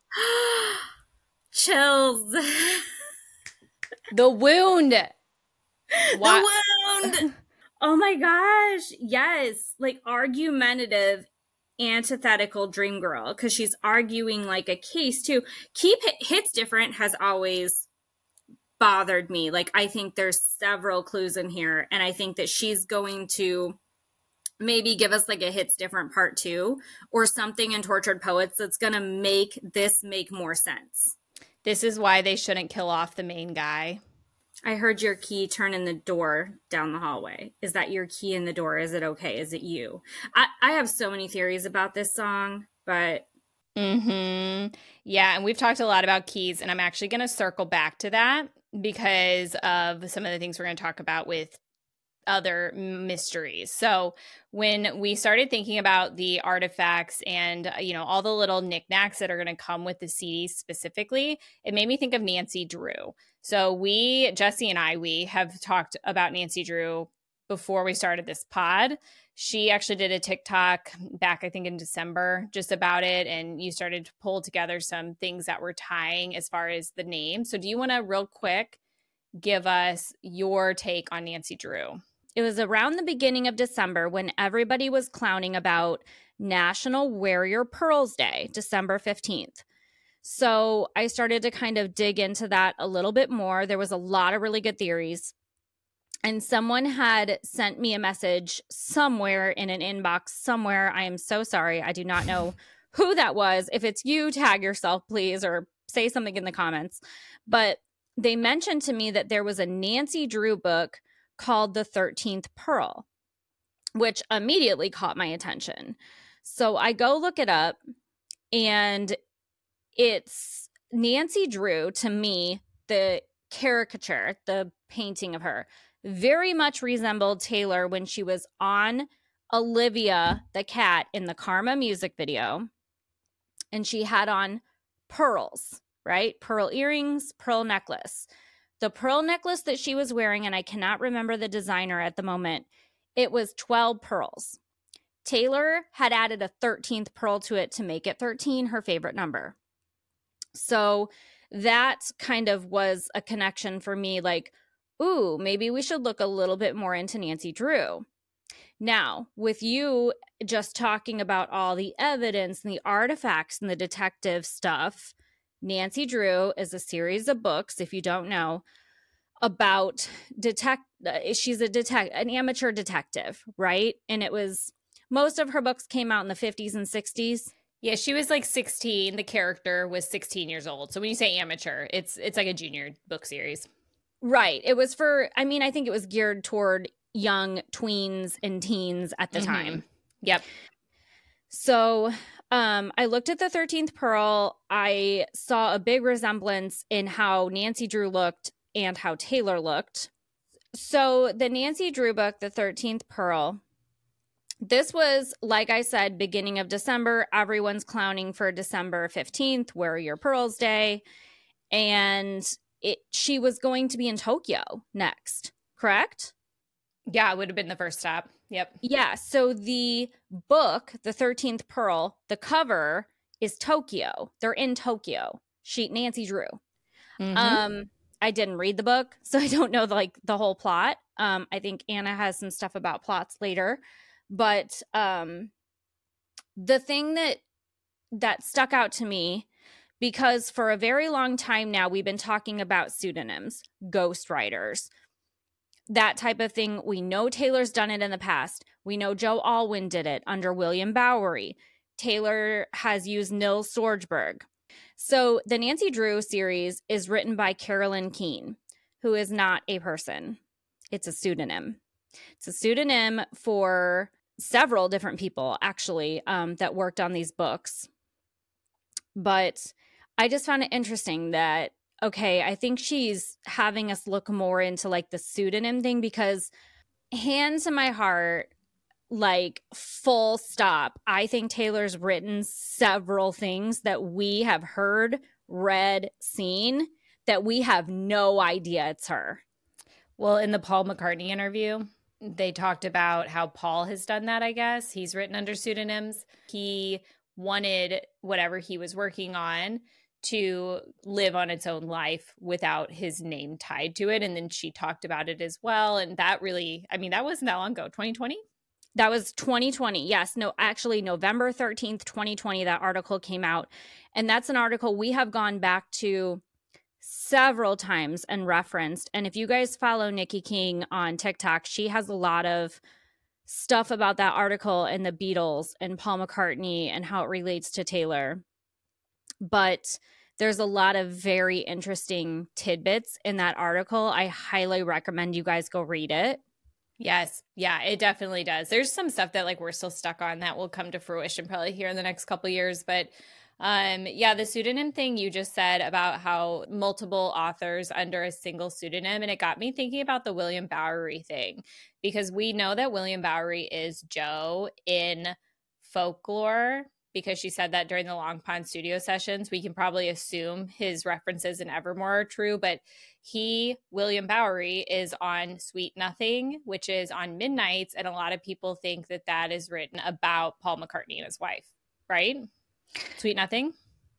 Chills. The wound. The wound. Oh my gosh. Yes. Like argumentative, antithetical dream girl. Because she's arguing like a case too. Keep Hits Different has always bothered me. Like, I think there's several clues in here, and I think that she's going to maybe give us like a Hits Different part 2 or something in Tortured Poets that's gonna make this make more sense. This is why they shouldn't kill off the main guy. I heard your key turn in the door down the hallway. Is that your key in the door? Is it okay? Is it you? I have so many theories about this song, but Yeah, and we've talked a lot about keys, and I'm actually going to circle back to that because of some of the things we're going to talk about with other mysteries. So when we started thinking about the artifacts and all the little knickknacks that are going to come with the CDs specifically, it made me think of Nancy Drew. So Jesse and we have talked about Nancy Drew before we started this pod. She actually did a TikTok back, I think, in December just about it. And you started to pull together some things that were tying as far as the name. So do you want to real quick give us your take on Nancy Drew? It was around the beginning of December when everybody was clowning about National Wear Your Pearls Day, December 15th. So I started to kind of dig into that a little bit more. There was a lot of really good theories. And someone had sent me a message somewhere in an inbox somewhere. I am so sorry. I do not know who that was. If it's you, tag yourself, please, or say something in the comments. But they mentioned to me that there was a Nancy Drew book called The 13th Pearl, which immediately caught my attention. So I go look it up, and it's Nancy Drew. To me, the caricature, the painting of her, very much resembled Taylor when she was on Olivia the cat in the Karma music video. And she had on pearls, right? Pearl earrings, pearl necklace. The pearl necklace that she was wearing, and I cannot remember the designer at the moment, it was 12 pearls. Taylor had added a 13th pearl to it to make it 13, her favorite number. So that kind of was a connection for me, like, ooh, maybe we should look a little bit more into Nancy Drew. Now, with you just talking about all the evidence and the artifacts and the detective stuff, Nancy Drew is a series of books, if you don't know, about she's an amateur detective, right? And it was, most of her books came out in the 50s and 60s. Yeah, she was like 16. The character was 16 years old. So when you say amateur, it's like a junior book series. Right. It was I think it was geared toward young tweens and teens at the time. Yep. So I looked at the 13th Pearl. I saw a big resemblance in how Nancy Drew looked and how Taylor looked. So the Nancy Drew book, The 13th Pearl, this was, like I said, beginning of December. Everyone's clowning for December 15th, Wear Your Pearls Day. And she was going to be in Tokyo next, correct? Yeah, it would have been the first stop. Yep. Yeah. So the book, The 13th Pearl, the cover is Tokyo. They're in Tokyo. Nancy Drew. I didn't read the book, so I don't know the whole plot. I think Anna has some stuff about plots later. But the thing that stuck out to me, because for a very long time now, we've been talking about pseudonyms, ghostwriters, that type of thing. We know Taylor's done it in the past. We know Joe Alwyn did it under William Bowery. Taylor has used Nils Sorgeberg. So the Nancy Drew series is written by Carolyn Keene, who is not a person. It's a pseudonym. It's a pseudonym for several different people, actually, that worked on these books. But I just found it interesting that, okay, I think she's having us look more into like the pseudonym thing, because hand to my heart, like full stop, I think Taylor's written several things that we have heard, read, seen, that we have no idea it's her. Well, in the Paul McCartney interview, they talked about how Paul has done that, I guess. He's written under pseudonyms. He wanted whatever he was working on to live on its own life without his name tied to it. And then she talked about it as well. And that really, that wasn't that long ago, 2020? That was 2020. Yes. No, actually, November 13th, 2020, that article came out. And that's an article we have gone back to several times and referenced. And if you guys follow Nikki King on TikTok, she has a lot of stuff about that article and the Beatles and Paul McCartney and how it relates to Taylor. But there's a lot of very interesting tidbits in that article. I highly recommend you guys go read it. Yes. Yeah, it definitely does. There's some stuff that like we're still stuck on that will come to fruition probably here in the next couple of years. But Yeah, the pseudonym thing you just said about how multiple authors under a single pseudonym, and it got me thinking about the William Bowery thing, because we know that William Bowery is Joe in folklore, because she said that during the Long Pond studio sessions. We can probably assume his references in Evermore are true, but William Bowery, is on Sweet Nothing, which is on Midnights, and a lot of people think that that is written about Paul McCartney and his wife, right? Sweet Nothing?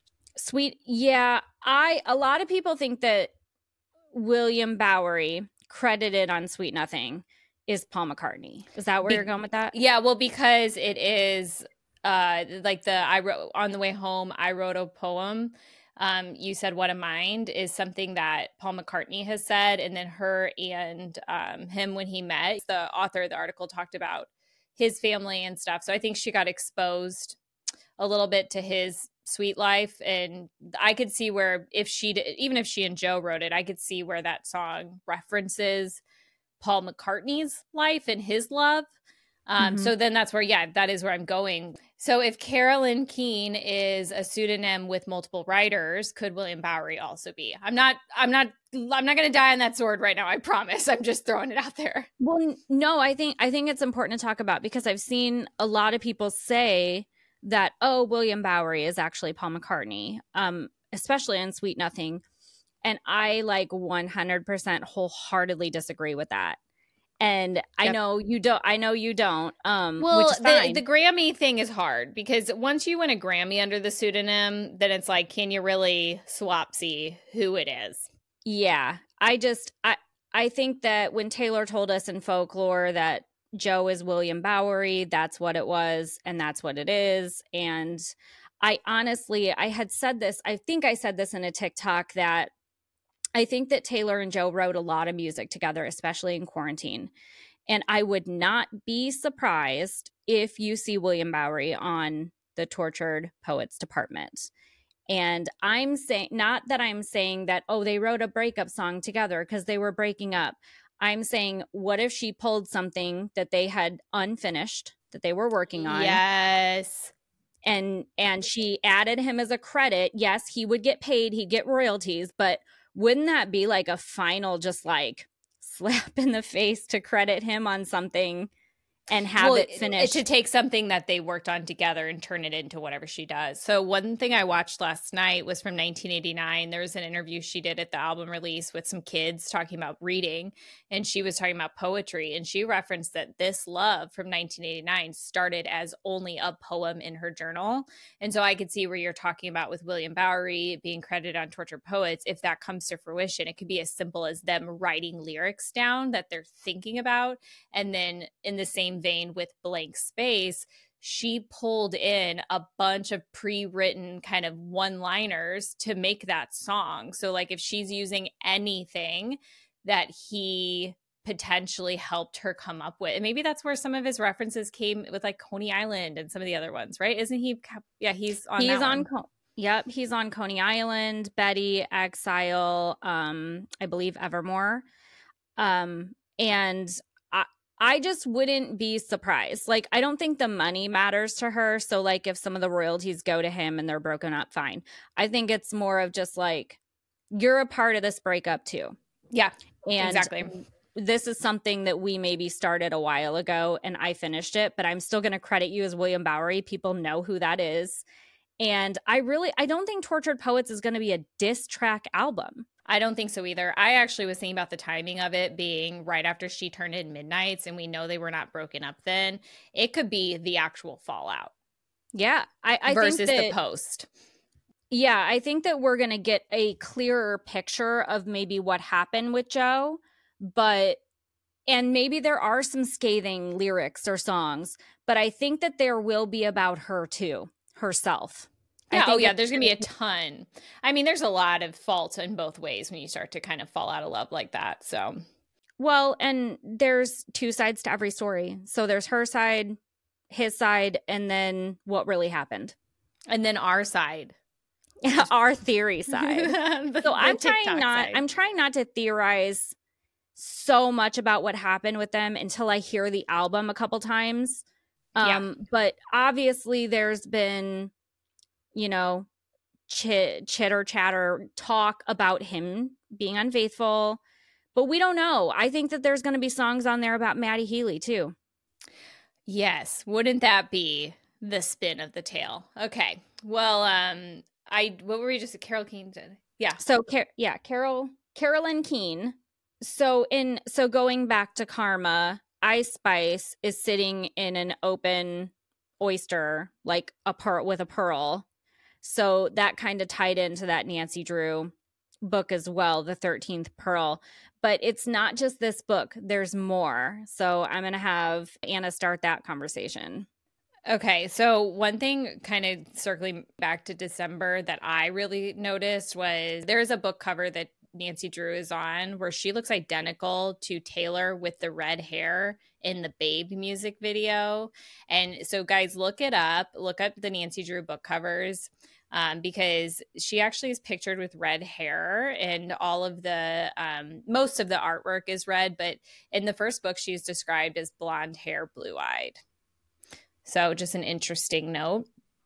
Yeah. A lot of people think that William Bowery, credited on Sweet Nothing, is Paul McCartney. Is that where you're going with that? Yeah, well, because it is like I wrote on the way home, I wrote a poem. You said What a Mind is something that Paul McCartney has said, and then her and him, when he met, the author of the article talked about his family and stuff. So I think she got exposed a little bit to his sweet life, and I could see where even if she and Joe wrote it, I could see where that song references Paul McCartney's life and his love. So then that's where, that is where I'm going. So if Carolyn Keene is a pseudonym with multiple writers, could William Bowery also be? I'm not going to die on that sword right now. I promise. I'm just throwing it out there. Well, no, I think it's important to talk about, because I've seen a lot of people say that, oh, William Bowery is actually Paul McCartney, especially in Sweet Nothing. And I 100% wholeheartedly disagree with that. And yep. I know you don't. Well, which is fine. The Grammy thing is hard, because once you win a Grammy under the pseudonym, then it's like, can you really swapsy who it is? Yeah. I think that when Taylor told us in Folklore that Joe is William Bowery, that's what it was, and that's what it is. And I had said this, I think I said this in a TikTok, that I think that Taylor and Joe wrote a lot of music together, especially in quarantine. And I would not be surprised if you see William Bowery on the Tortured Poets department. And I'm saying, not that I'm saying that, oh, they wrote a breakup song together, because they were breaking up. I'm saying, what if she pulled something that they had unfinished, that they were working on? Yes. And she added him as a credit. Yes, he would get paid, he'd get royalties, but wouldn't that be like a final just slap in the face to credit him on something and have it finished? To take something that they worked on together and turn it into whatever she does. So one thing I watched last night was from 1989. There was an interview she did at the album release with some kids talking about reading, and she was talking about poetry, and she referenced that This Love from 1989 started as only a poem in her journal. And so I could see where you're talking about with William Bowery being credited on Tortured Poets. If that comes to fruition, it could be as simple as them writing lyrics down that they're thinking about, and then in the same vein with Blank Space, she pulled in a bunch of pre-written kind of one-liners to make that song. So if she's using anything that he potentially helped her come up with, and maybe that's where some of his references came with, Coney Island and some of the other ones, right? Isn't he? Yeah, he's on Yep, he's on Coney Island, Betty, Exile, I believe Evermore. And I just wouldn't be surprised. I don't think the money matters to her. So, if some of the royalties go to him and they're broken up, fine. I think it's more of just you're a part of this breakup too. Yeah, and exactly. This is something that we maybe started a while ago and I finished it, but I'm still going to credit you as William Bowery. People know who that is. And I don't think Tortured Poets is going to be a diss track album. I don't think so either. I actually was thinking about the timing of it being right after she turned in Midnights, and we know they were not broken up then. It could be the actual fallout. Yeah. I versus think the post. Yeah, I think that we're going to get a clearer picture of maybe what happened with Joe, and maybe there are some scathing lyrics or songs, but I think that there will be about her too, herself. Yeah, there's going to be a ton. I mean, there's a lot of faults in both ways when you start to kind of fall out of love like that. So, well, and there's two sides to every story. So there's her side, his side, and then what really happened. And then our side. Our theory side. So I'm trying not to theorize so much about what happened with them until I hear the album a couple times. But obviously there's been chitter chatter talk about him being unfaithful. But we don't know. I think that there's going to be songs on there about Maddie Healy too. Yes. Wouldn't that be the spin of the tale? Okay. Well, what were we just, Carol Keen did? Yeah. So, Carolyn Keene. So going back to Karma, Ice Spice is sitting in an open oyster, like with a pearl. So that kind of tied into that Nancy Drew book as well, The 13th Pearl. But it's not just this book. There's more. So I'm going to have Anna start that conversation. Okay, so one thing kind of circling back to December that I really noticed was there's a book cover that Nancy Drew is on where she looks identical to Taylor with the red hair in the Babe music video. And so guys, look up the Nancy Drew book covers, because she actually is pictured with red hair, and all of the most of the artwork is red, but in the first book she's described as blonde hair, blue-eyed. So just an interesting note.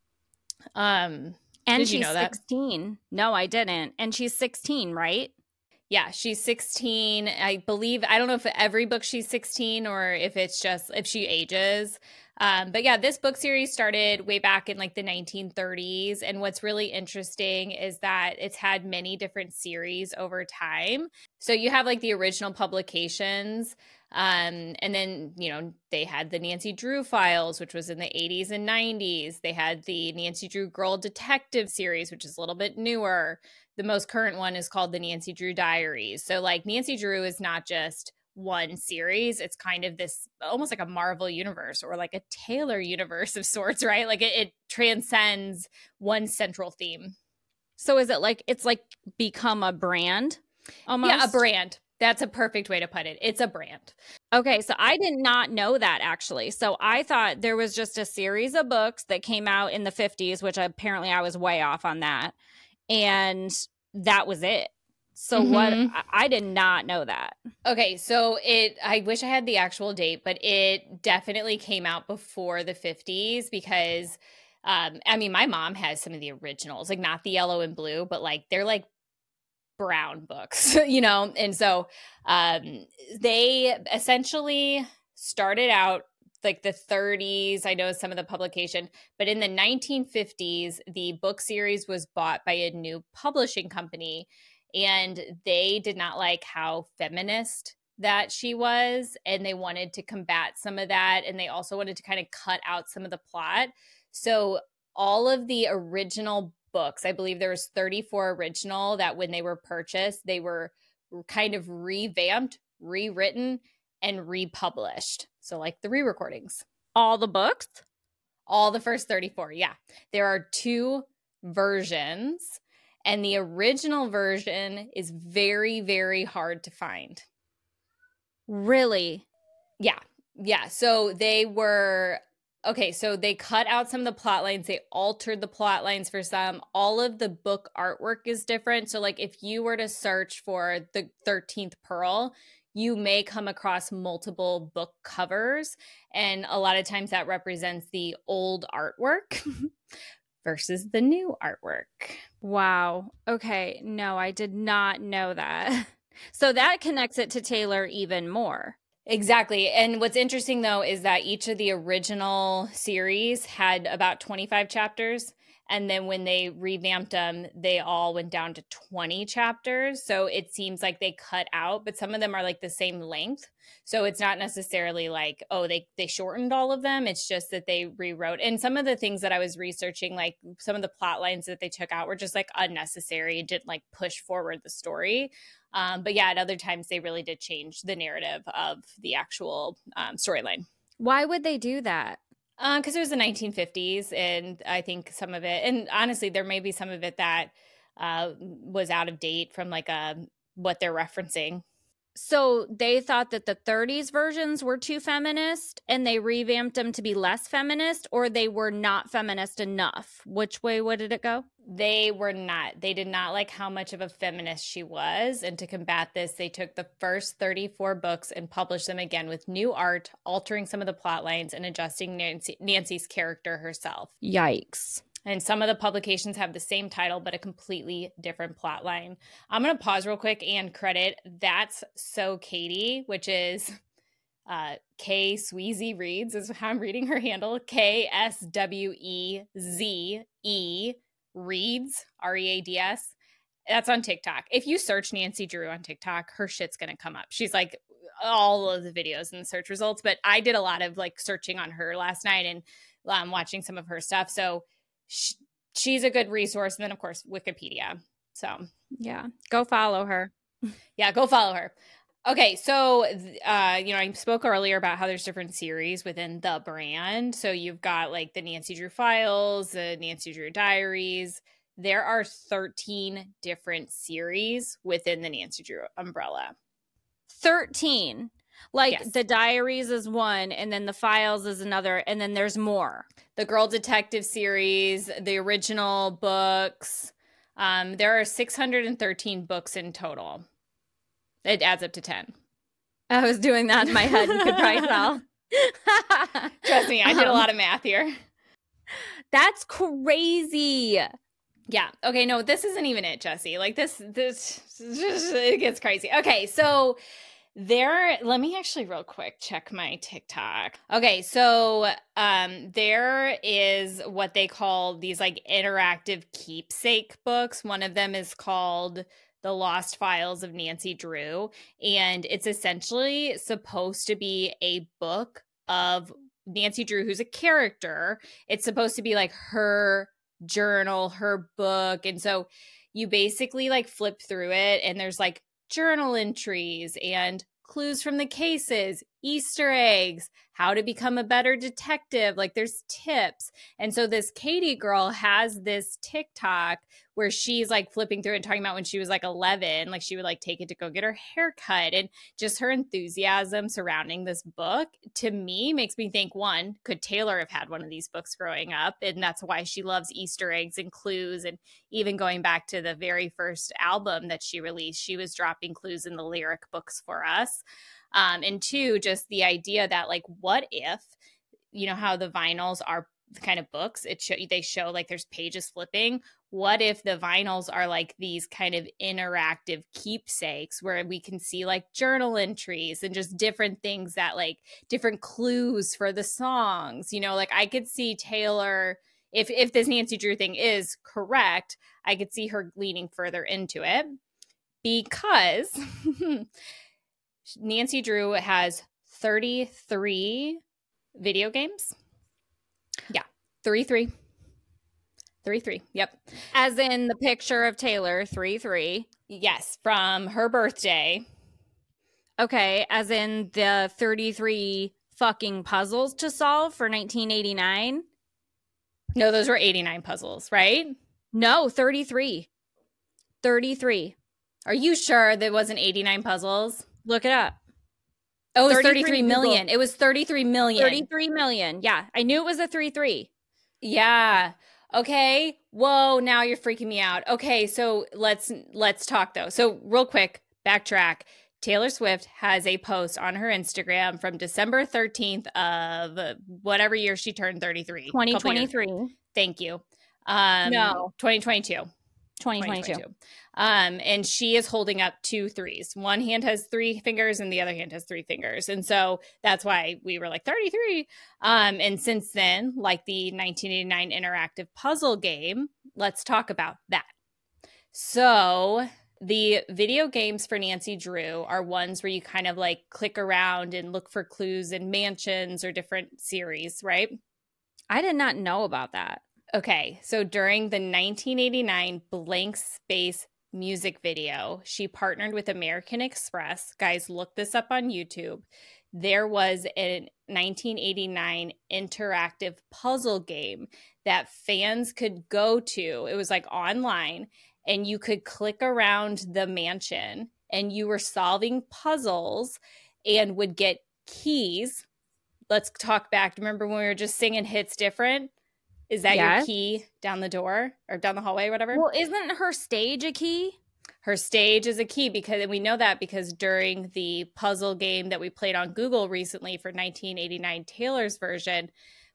And did she's you know that? 16. No, I didn't. And she's 16, right? Yeah, she's 16. I believe, I don't know if every book she's 16 or if it's just if she ages. But yeah, this book series started way back in like the 1930s. And what's really interesting is that it's had many different series over time. So you have like the original publications. And then, they had the Nancy Drew Files, which was in the 80s and 90s. They had the Nancy Drew Girl Detective series, which is a little bit newer. The most current one is called the Nancy Drew Diaries. So like Nancy Drew is not just one series. It's kind of this almost like a Marvel universe or like a Taylor universe of sorts, right? Like it transcends one central theme. So is it like, it's like become a brand almost? Yeah, a brand. That's a perfect way to put it. It's a brand. Okay, so I did not know that actually. So I thought there was just a series of books that came out in the 50s, which apparently I was way off on that. And that was it. So what? I did not know that. Okay, so I wish I had the actual date, but it definitely came out before the 50s because, my mom has some of the originals, like not the yellow and blue, but like they're like brown books, and so they essentially started out like the 30s. I know some of the publication, but in the 1950s, the book series was bought by a new publishing company, and they did not like how feminist that she was, and they wanted to combat some of that, and they also wanted to kind of cut out some of the plot. So all of the original books, I believe there was 34 original that when they were purchased, they were kind of revamped, rewritten, and republished. So like the re-recordings. All the books? All the first 34, yeah. There are 2 versions, and the original version is very, very hard to find. Really? Yeah. Yeah. So they were... Okay, so they cut out some of the plot lines. They altered the plot lines for some. All of the book artwork is different. So like if you were to search for the 13th Pearl, you may come across multiple book covers. And a lot of times that represents the old artwork versus the new artwork. Wow. Okay. No, I did not know that. So that connects it to Taylor even more. Exactly. And what's interesting, though, is that each of the original series had about 25 chapters. And then when they revamped them, they all went down to 20 chapters. So it seems like they cut out, but some of them are like the same length. So it's not necessarily like, oh, they shortened all of them. It's just that they rewrote. And some of the things that I was researching, like some of the plot lines that they took out were just like unnecessary. It didn't like push forward the story. But yeah, at other times they really did change the narrative of the actual storyline. Why would they do that? Because it was the 1950s, and I think some of it, and honestly, there may be some of it that was out of date from like what they're referencing. So they thought that the 30s versions were too feminist and they revamped them to be less feminist, or they were not feminist enough. Which way would it go? They were not. They did not like how much of a feminist she was. And to combat this, they took the first 34 books and published them again with new art, altering some of the plot lines and adjusting Nancy's character herself. Yikes. And some of the publications have the same title, but a completely different plot line. I'm going to pause real quick and credit That's So Katie, which is K Sweezy Reads is how I'm reading her handle. KSWEZE Reads, READS. That's on TikTok. If you search Nancy Drew on TikTok, her shit's going to come up. She's like all of the videos in the search results, but I did a lot of like searching on her last night and watching some of her stuff. So she's a good resource. And then of course, Wikipedia. So yeah, go follow her. Yeah, go follow her. Okay, so, I spoke earlier about how there's different series within the brand. So you've got like the Nancy Drew Files, the Nancy Drew Diaries. There are 13 different series within the Nancy Drew umbrella. 13. Like yes. The Diaries is one, and then the Files is another, and then there's more. The Girl Detective series, the original books. There are 613 books in total. It adds up to 10. I was doing that in my head. You could probably tell. Trust me, I did a lot of math here. That's crazy. Yeah. Okay, no, this isn't even it, Jessie. Like this it gets crazy. Okay, so let me actually real quick check my TikTok. Okay, so there is what they call these like interactive keepsake books. One of them is called The Lost Files of Nancy Drew, and it's essentially supposed to be a book of Nancy Drew, who's a character. It's supposed to be like her journal, her book, and so you basically like flip through it, and there's like journal entries and clues from the cases, Easter eggs, how to become a better detective. Like there's tips. And so this Katie girl has this TikTok where she's like flipping through and talking about when she was like 11, like she would like take it to go get her hair cut, and just her enthusiasm surrounding this book to me makes me think, one, could Taylor have had one of these books growing up? And that's why she loves Easter eggs and clues. And even going back to the very first album that she released, she was dropping clues in the lyric books for us. And two, just the idea that like, what if, how the vinyls are kind of books, they show like there's pages flipping. What if the vinyls are like these kind of interactive keepsakes where we can see like journal entries and just different things that like different clues for the songs, like I could see Taylor, if this Nancy Drew thing is correct, I could see her leaning further into it because Nancy Drew has 33 video games. Yeah, 33. 33. Yep. As in the picture of Taylor, 33. Yes, from her birthday. Okay, as in the 33 fucking puzzles to solve for 1989? No, those were 89 puzzles, right? No, 33. 33. Are you sure there wasn't 89 puzzles? Look it up. Oh, it was 33 million. It was 33 million. 33 million. Yeah, I knew it was a 3-3. Yeah. Okay. Whoa, now you're freaking me out. Okay, so let's talk though. So real quick, backtrack. Taylor Swift has a post on her Instagram from December 13th of whatever year she turned 33. 2023. Thank you. No. 2022. 2022. And she is holding up 2 threes. One hand has 3 fingers and the other hand has 3 fingers. And so that's why we were like 33. And since then, like the 1989 interactive puzzle game, let's talk about that. So the video games for Nancy Drew are ones where you kind of like click around and look for clues in mansions or different series, right? I did not know about that. Okay, so during the 1989 Blank Space music video, she partnered with American Express. Guys, look this up on YouTube. There was a 1989 interactive puzzle game that fans could go to. It was like online, and you could click around the mansion, and you were solving puzzles and would get keys. Let's talk back. Remember when we were just singing Hits Different? Is that your key down the door or down the hallway or whatever? Well, isn't her stage a key? Her stage is a key because we know that because during the puzzle game that we played on Google recently for 1989 Taylor's version,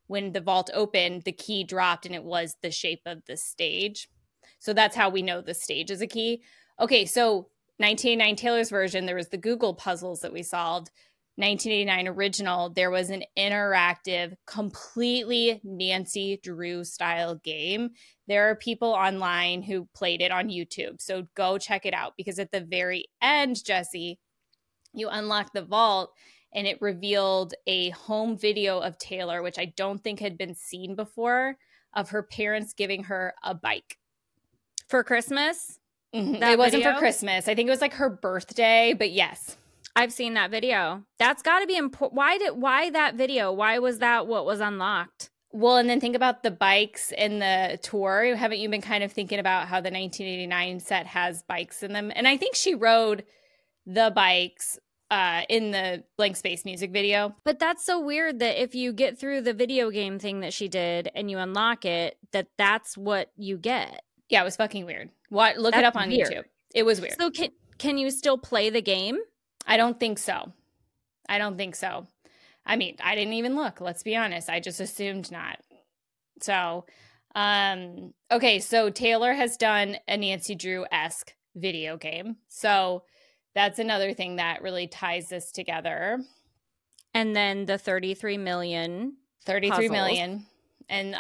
when the vault opened, the key dropped and it was the shape of the stage. So that's how we know the stage is a key. Okay, so 1989 Taylor's version, there was the Google puzzles that we solved. 1989 original, there was an interactive, completely Nancy Drew style game. There are people online who played it on YouTube. So go check it out, because at the very end, Jesse, you unlock the vault and it revealed a home video of Taylor, which I don't think had been seen before, of her parents giving her a bike. For Christmas? Mm-hmm. It wasn't for Christmas. I think it was like her birthday, but yes. I've seen that video. That's got to be important. Why that video? Why was that what was unlocked? Well, and then think about the bikes in the tour. Haven't you been kind of thinking about how the 1989 set has bikes in them? And I think she rode the bikes in the Blank Space music video. But that's so weird that if you get through the video game thing that she did and you unlock it, that's what you get. Yeah, it was fucking weird. Look it up on YouTube. It was weird. So can you still play the game? I don't think so. I mean, I didn't even look. Let's be honest. I just assumed not. So, okay. So Taylor has done a Nancy Drew-esque video game. So that's another thing that really ties this together. And then the 33 million. And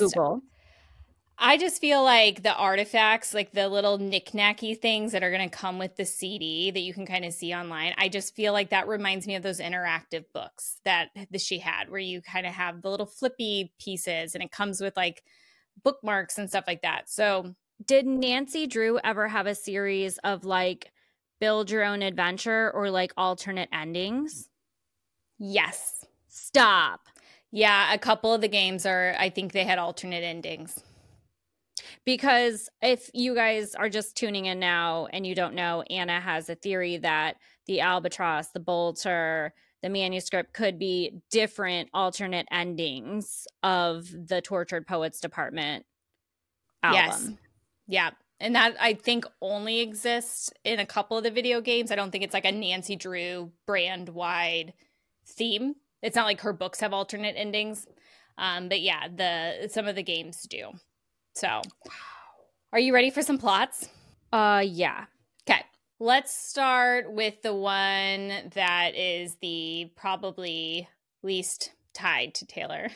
I just feel like the artifacts, like the little knick-knacky things that are going to come with the CD that you can kind of see online, I just feel like that reminds me of those interactive books that she had, where you kind of have the little flippy pieces and it comes with like bookmarks and stuff like that. So did Nancy Drew ever have a series of like build your own adventure or like alternate endings? Yes. Stop. Yeah, a couple of the games I think they had alternate endings. Because if you guys are just tuning in now and you don't know, Anna has a theory that the Albatross, the Bolter, the manuscript could be different alternate endings of the Tortured Poets Department album. Yes. Yeah. And that I think only exists in a couple of the video games. I don't think it's like a Nancy Drew brand wide theme. It's not like her books have alternate endings. But yeah, some of the games do. So, are you ready for some plots? Yeah. Okay. Let's start with the one that is the probably least tied to Taylor.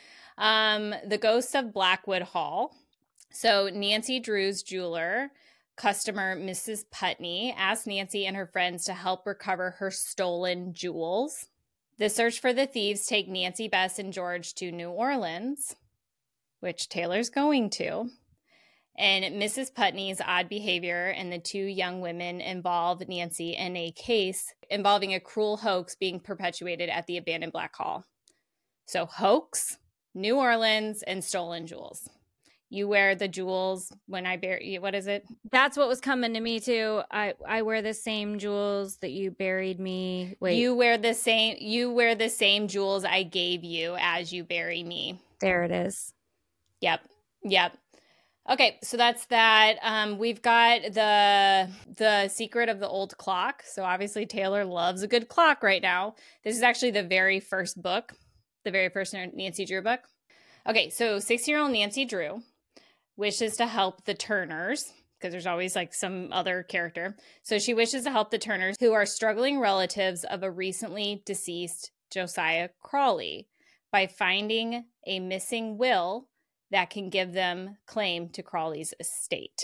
The Ghost of Blackwood Hall. So, Nancy Drew's jeweler, customer Mrs. Putney, asked Nancy and her friends to help recover her stolen jewels. The search for the thieves take Nancy, Bess, and George to New Orleans, which Taylor's going to. And Mrs. Putney's odd behavior and the two young women involve Nancy in a case involving a cruel hoax being perpetuated at the abandoned Black Hall. So hoax, New Orleans, and stolen jewels. You wear the jewels when I bury you. What is it? That's what was coming to me too. I wear the same jewels that you buried me. Wait. You wear the same jewels I gave you as you bury me. There it is. Yep. Okay, so that's that. We've got the Secret of the Old Clock. So obviously Taylor loves a good clock right now. This is actually the very first book, the very first Nancy Drew book. Okay, so 6-year-old Nancy Drew wishes to help the Turners, because there's always like some other character. So she wishes to help the Turners, who are struggling relatives of a recently deceased Josiah Crawley, by finding a missing will that can give them claim to Crawley's estate.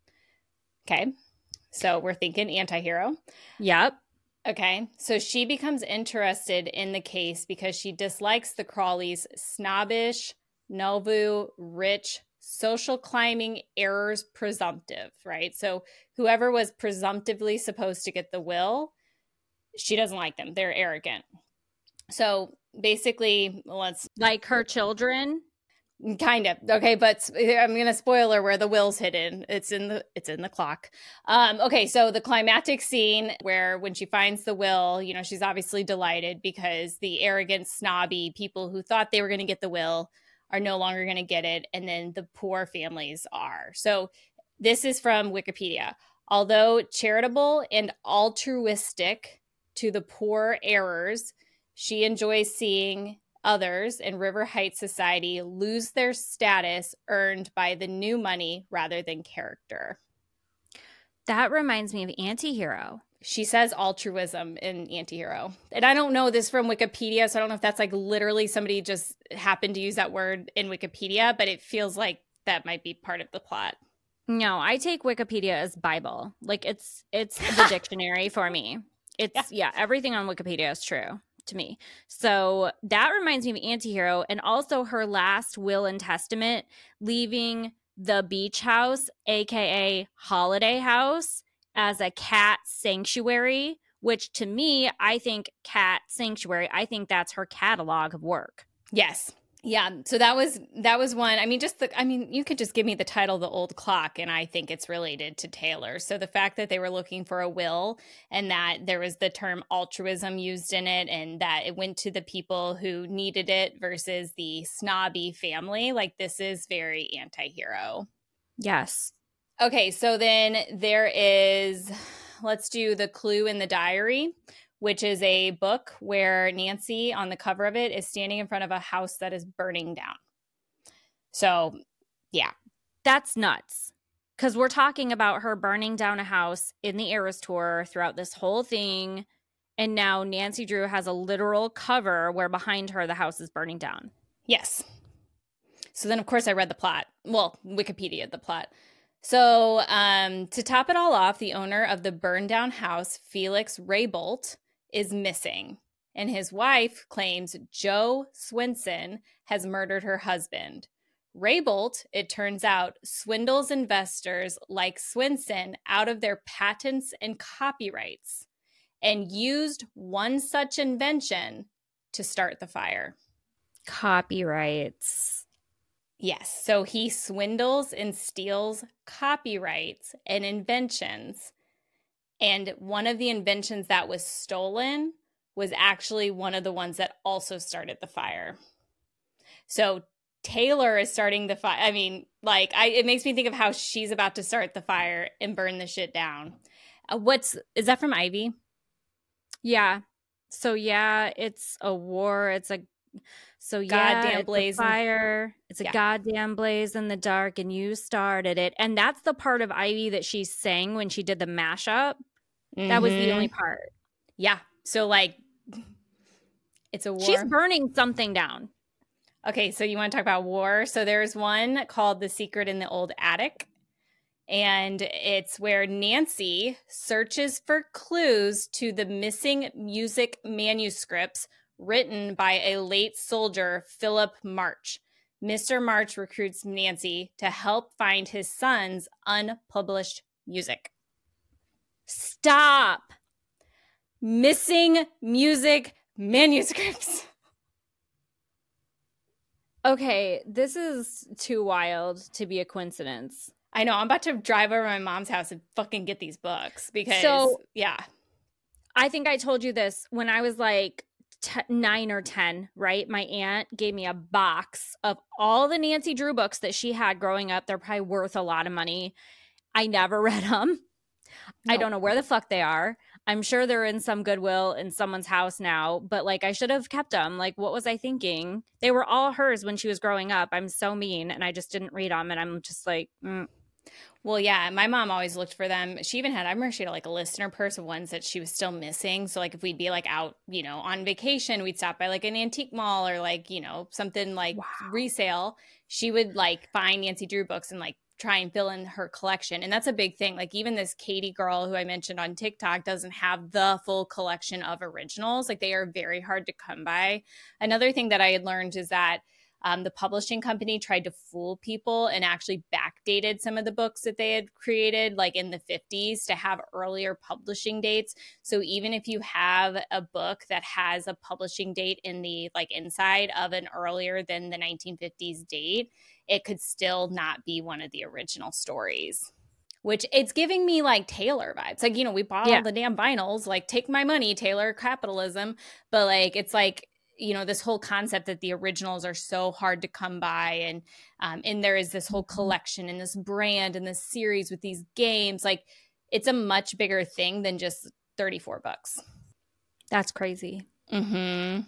Okay, so we're thinking anti-hero. Yep. Okay, so she becomes interested in the case because she dislikes the Crawleys' snobbish, nouveau, rich, social climbing errors presumptive, right? So whoever was presumptively supposed to get the will, she doesn't like them. They're arrogant. So basically, let's... Like her children? Kind of. Okay, but I'm going to spoiler where the will's hidden. It's in the clock. Okay, so the climactic scene where when she finds the will, you know, she's obviously delighted because the arrogant, snobby people who thought they were going to get the will are no longer going to get it, and then the poor families are. So this is from Wikipedia. Although charitable and altruistic to the poor heirs, she enjoys seeing others in River Heights society lose their status earned by the new money rather than character. That reminds me of Antihero. She says altruism in Antihero. And I don't know this from Wikipedia, so I don't know if that's like literally somebody just happened to use that word in Wikipedia, but it feels like that might be part of the plot. No, I take Wikipedia as Bible. Like it's the dictionary for me. It's everything on Wikipedia is true to me. So that reminds me of Antihero, and also her last will and testament, leaving the beach house, aka Holiday House, as a cat sanctuary, which to me, I think cat sanctuary, I think that's her catalog of work. Yes. Yeah. So that was one. I mean, you could just give me the title, The Old Clock, and I think it's related to Taylor. So the fact that they were looking for a will and that there was the term altruism used in it and that it went to the people who needed it versus the snobby family, like this is very anti-hero. Yes. Okay. So then there is, let's do The Clue in the Diary, which is a book where Nancy, on the cover of it, is standing in front of a house that is burning down. So, yeah. That's nuts. Because we're talking about her burning down a house in the Eras Tour throughout this whole thing. And now Nancy Drew has a literal cover where behind her the house is burning down. Yes. So then, of course, I read the plot. Well, Wikipedia, the plot. So to top it all off, the owner of the burned down house, Felix Raybolt, is missing, and his wife claims Joe Swinson has murdered her husband. Raybolt, it turns out, swindles investors like Swinson out of their patents and copyrights and used one such invention to start the fire. Copyrights. Yes, so he swindles and steals copyrights and inventions. And one of the inventions that was stolen was actually one of the ones that also started the fire. So Taylor is starting the fire. I mean, like, it makes me think of how she's about to start the fire and burn the shit down. Is that from Ivy? Yeah. So yeah, it's a war. It's a goddamn blaze, fire. It's a goddamn blaze in the dark, and you started it. And that's the part of Ivy that she sang when she did the mashup. Mm-hmm. That was the only part. Yeah. So like, it's a war. She's burning something down. Okay, so you want to talk about war? So there's one called The Secret in the Old Attic. And it's where Nancy searches for clues to the missing music manuscripts written by a late soldier, Philip March. Mr. March recruits Nancy to help find his son's unpublished music. Stop. Missing music manuscripts. Okay, this is too wild to be a coincidence. I know. I'm about to drive over to my mom's house and fucking get these books because, yeah. I think I told you this when I was like 9 or 10, right? My aunt gave me a box of all the Nancy Drew books that she had growing up. They're probably worth a lot of money. I never read them. No. I don't know where the fuck they are. I'm sure they're in some Goodwill in someone's house now, but like I should have kept them. Like, what was I thinking? They were all hers when she was growing up. I'm so mean, and I just didn't read them, and I'm just like, Well, yeah, my mom always looked for them. She even had, I remember she had like a list in her purse of ones that she was still missing. So like if we'd be like out, on vacation, we'd stop by like an antique mall or like, something like resale. She would like find Nancy Drew books and like try and fill in her collection. And that's a big thing. Like even this Katie girl who I mentioned on TikTok doesn't have the full collection of originals. Like they are very hard to come by. Another thing that I had learned is that the publishing company tried to fool people and actually backdated some of the books that they had created like in the 50s to have earlier publishing dates. So even if you have a book that has a publishing date in the like inside of an earlier than the 1950s date, it could still not be one of the original stories. Which it's giving me like Taylor vibes. Like, we bought all the damn vinyls, like take my money, Taylor, capitalism. But like, it's like, this whole concept that the originals are so hard to come by. And there is this whole collection and this brand and this series with these games. Like it's a much bigger thing than just 34 books. That's crazy. Mm-hmm.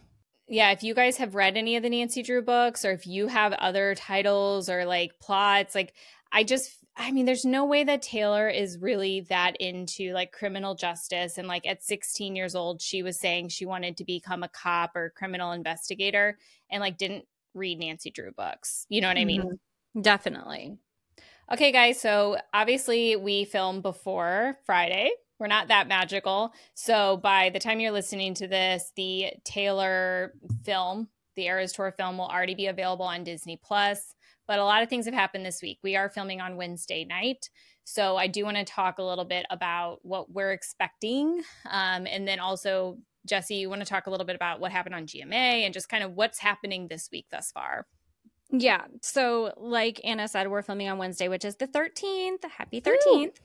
Yeah, if you guys have read any of the Nancy Drew books, or if you have other titles or like plots, like I mean, there's no way that Taylor is really that into like criminal justice. And like at 16 years old, she was saying she wanted to become a cop or criminal investigator and like didn't read Nancy Drew books. You know what I mean? Definitely. Okay, guys. So obviously we film before Friday. We're not that magical. So by the time you're listening to this, the Taylor film, the Eras Tour film, will already be available on Disney Plus. But a lot of things have happened this week. We are filming on Wednesday night. So I do want to talk a little bit about what we're expecting. And then also, Jesse, you want to talk a little bit about what happened on GMA and just kind of what's happening this week thus far. Yeah. So like Anna said, we're filming on Wednesday, which is the 13th. Happy 13th.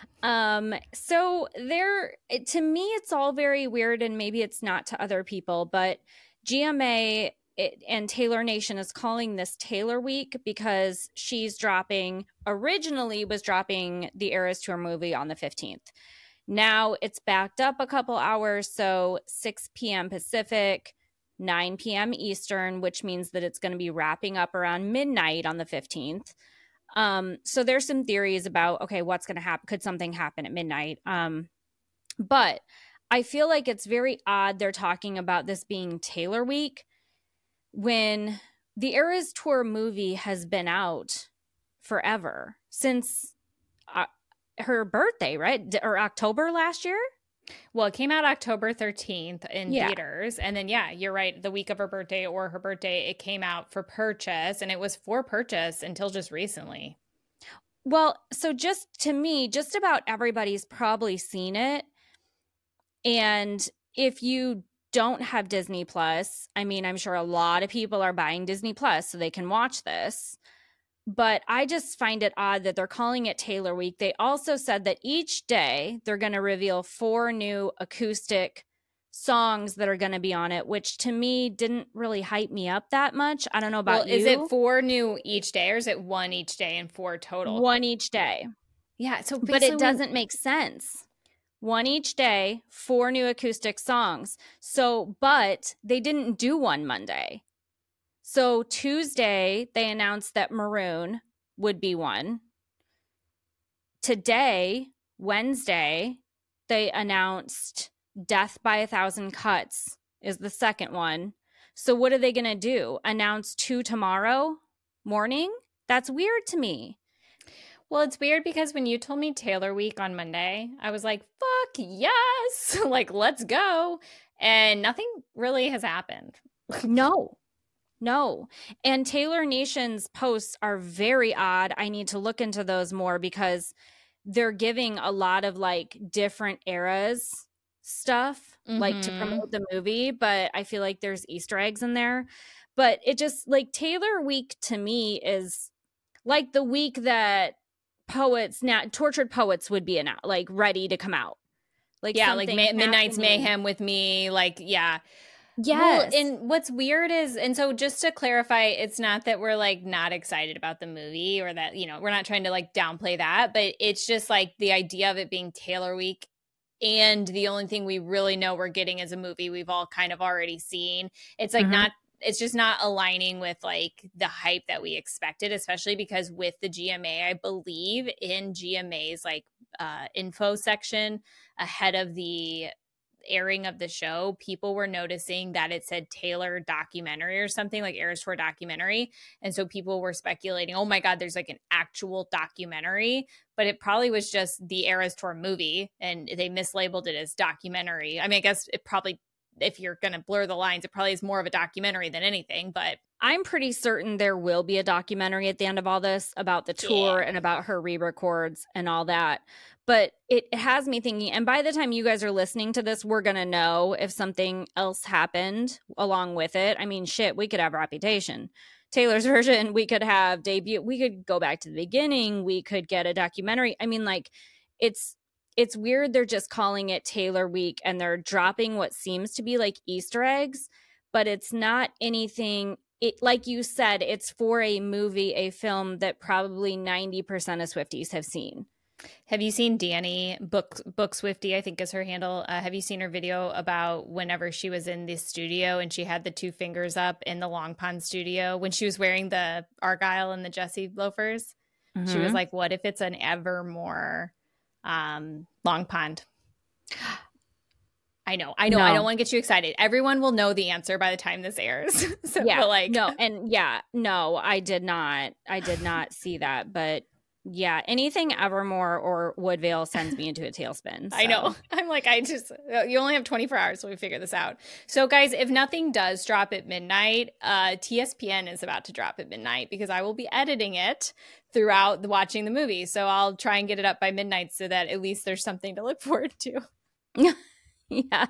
So to me, it's all very weird, and maybe it's not to other people, but GMA and Taylor Nation is calling this Taylor Week because she's originally was dropping the Eras Tour movie on the 15th. Now it's backed up a couple hours, so 6 p.m. Pacific, 9 p.m. Eastern, which means that it's going to be wrapping up around midnight on the 15th. So there's some theories about, okay, what's going to happen? Could something happen at midnight? But I feel like it's very odd they're talking about this being Taylor Week when the Eras Tour movie has been out forever, since her birthday, right? Or October last year? Well, it came out October 13th in theaters. And then, yeah, you're right. The week of her birthday or her birthday, it came out for purchase. And it was for purchase until just recently. Well, so just to me, just about everybody's probably seen it. And if you don't have Disney Plus, I mean, I'm sure a lot of people are buying Disney Plus so they can watch this. But I just find it odd that they're calling it Taylor Week. They also said that each day they're going to reveal 4 new acoustic songs that are going to be on it, which to me didn't really hype me up that much. I don't know about you. Is it 4 new each day, or is it 1 each day and 4 total? 1 each day. Yeah. But it doesn't make sense. 1 each day, 4 new acoustic songs. But they didn't do one Monday. So Tuesday, they announced that Maroon would be one. Today, Wednesday, they announced Death by a Thousand Cuts is the second one. So what are they going to do? Announce 2 tomorrow morning? That's weird to me. Well, it's weird because when you told me Taylor Week on Monday, I was like, fuck yes, like, let's go. And nothing really has happened. No. And Taylor Nation's posts are very odd. I need to look into those more because they're giving a lot of like different eras stuff, like to promote the movie, but I feel like there's Easter eggs in there. But it just like Taylor Week to me is like the week that tortured poets would be like ready to come out. Like, yeah, like Midnight's Mayhem with Me, like, yeah. Yes. Well, and what's weird is, and so just to clarify, it's not that we're like not excited about the movie or that, you know, we're not trying to like downplay that, but it's just like the idea of it being Taylor Week. And the only thing we really know we're getting is a movie we've all kind of already seen. It's like it's just not aligning with like the hype that we expected, especially because with the GMA, I believe in GMA's like info section ahead of the airing of the show, people were noticing that it said Taylor documentary or something, like Eras Tour documentary. And so people were speculating, oh my God, there's like an actual documentary, but it probably was just the Eras Tour movie and they mislabeled it as documentary. I mean, I guess it probably, if you're going to blur the lines, it probably is more of a documentary than anything, but I'm pretty certain there will be a documentary at the end of all this about the tour and about her re-records and all that. But it has me thinking, and by the time you guys are listening to this, we're going to know if something else happened along with it. I mean, shit, we could have Reputation. Taylor's version, we could have debut. We could go back to the beginning. We could get a documentary. I mean, like, it's weird they're just calling it Taylor Week and they're dropping what seems to be like Easter eggs, but it's not anything. It, like you said, it's for a movie, a film that probably 90% of Swifties have seen. Have you seen Danny Book Swifty, I think is her handle? Have you seen her video about whenever she was in the studio and she had the two fingers up in the Long Pond studio when she was wearing the Argyle and the Jessie loafers? Mm-hmm. She was like, what if it's an Evermore Long Pond? I know. No. I don't want to get you excited. Everyone will know the answer by the time this airs. So, yeah. But like, no. And yeah, no, I did not see that. But yeah, anything Evermore or Woodvale sends me into a tailspin. So. I know. I'm like, you only have 24 hours so we figure this out. So guys, if nothing does drop at midnight, TSPN is about to drop at midnight because I will be editing it throughout watching the movie. So I'll try and get it up by midnight so that at least there's something to look forward to. Yeah.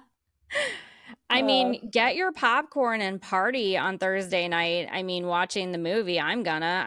I mean, get your popcorn and party on Thursday night. I mean, watching the movie, I'm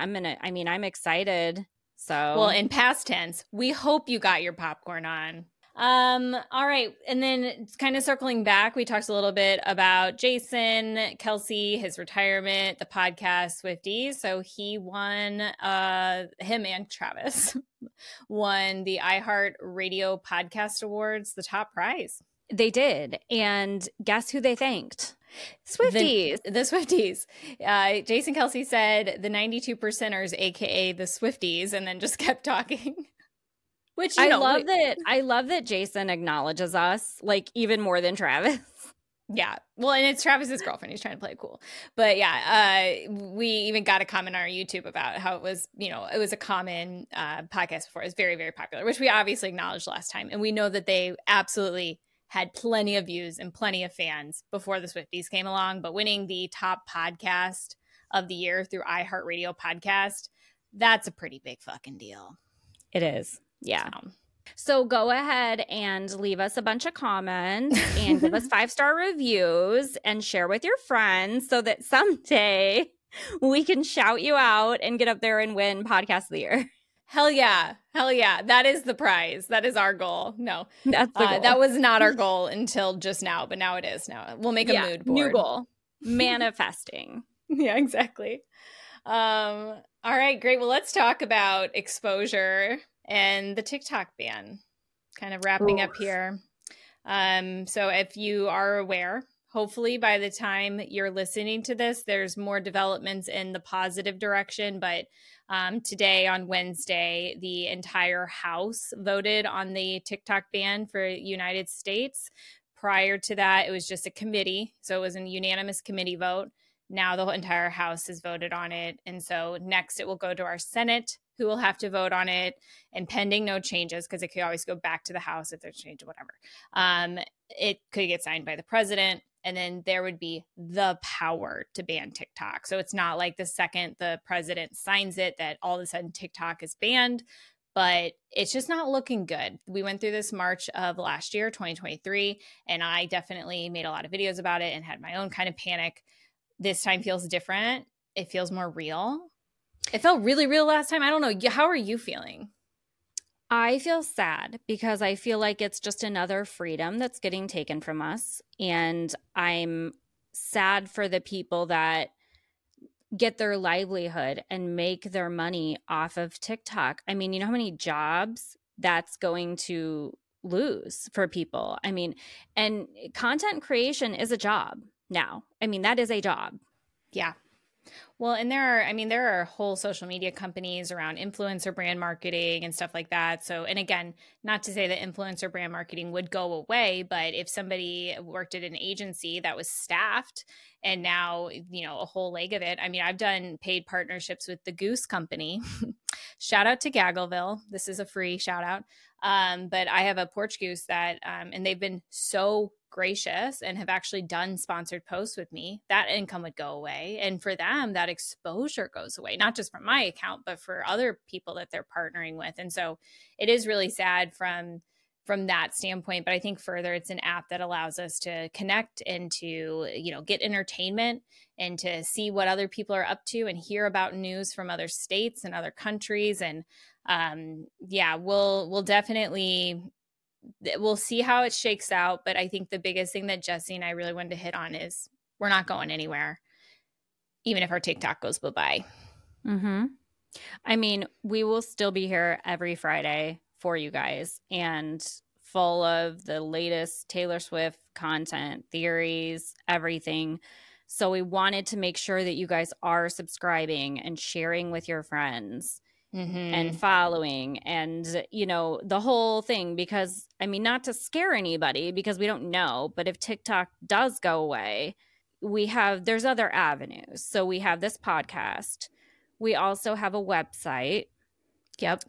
excited. So, well, in past tense, we hope you got your popcorn on. All right. And then kind of circling back, we talked a little bit about Jason Kelce, his retirement, the podcast Swifties. So he won, him and Travis won the iHeart Radio Podcast Awards, the top prize. They did. And guess who they thanked? Swifties. The Swifties. Jason Kelce said the 92%ers, aka the Swifties, and then just kept talking. Which I love that Jason acknowledges us, like, even more than Travis. Yeah. Well, and it's Travis's girlfriend. He's trying to play it cool. But yeah, we even got a comment on our YouTube about how it was, it was a common podcast before. It was very, very popular, which we obviously acknowledged last time. And we know that they absolutely had plenty of views and plenty of fans before the Swifties came along. But winning the top podcast of the year through iHeartRadio Podcast, that's a pretty big fucking deal. It is. Yeah. So go ahead and leave us a bunch of comments and give us 5-star reviews and share with your friends so that someday we can shout you out and get up there and win Podcast of the Year. Hell yeah. Hell yeah. That is the prize. That is our goal. No, that's the goal. That was not our goal until just now, but now it is. Now we'll make a mood board. New goal. Manifesting. Yeah, exactly. All right, great. Well, let's talk about exposure and the TikTok ban. Kind of wrapping up here. So if you are aware, hopefully by the time you're listening to this, there's more developments in the positive direction. But today on Wednesday, the entire House voted on the TikTok ban for United States. Prior to that, it was just a committee. So it was a unanimous committee vote. Now the entire House has voted on it. And so next it will go to our Senate, who will have to vote on it. And pending no changes, because it could always go back to the House if there's change or whatever, it could get signed by the president. And then there would be the power to ban TikTok. So it's not like the second the president signs it that all of a sudden TikTok is banned, but it's just not looking good. We went through this March of last year, 2023, and I definitely made a lot of videos about it and had my own kind of panic. This time feels different. It feels more real. It felt really real last time. I don't know. How are you feeling? I feel sad because I feel like it's just another freedom that's getting taken from us. And I'm sad for the people that get their livelihood and make their money off of TikTok. I mean, you know how many jobs that's going to lose for people? I mean, and content creation is a job now. I mean, that is a job. Yeah. Well, and there are whole social media companies around influencer brand marketing and stuff like that. So, and again, not to say that influencer brand marketing would go away, but if somebody worked at an agency that was staffed and now, a whole leg of it. I mean, I've done paid partnerships with the Goose Company. Shout out to Gaggleville. This is a free shout out. But I have a porch goose that, and they've been so gracious and have actually done sponsored posts with me. That income would go away. And for them, that exposure goes away, not just from my account, but for other people that they're partnering with. And so it is really sad from that standpoint. But I think further, it's an app that allows us to connect and to, get entertainment and to see what other people are up to and hear about news from other states and other countries. And we'll definitely, we'll see how it shakes out. But I think the biggest thing that Jesse and I really wanted to hit on is we're not going anywhere, even if our TikTok goes bye-bye. Mm-hmm. I mean, we will still be here every Friday for you guys and full of the latest Taylor Swift content, theories, everything. So we wanted to make sure that you guys are subscribing and sharing with your friends and following and, you know, the whole thing, because I mean, not to scare anybody because we don't know, but if TikTok does go away, there's other avenues. So we have this podcast. We also have a website. Yep.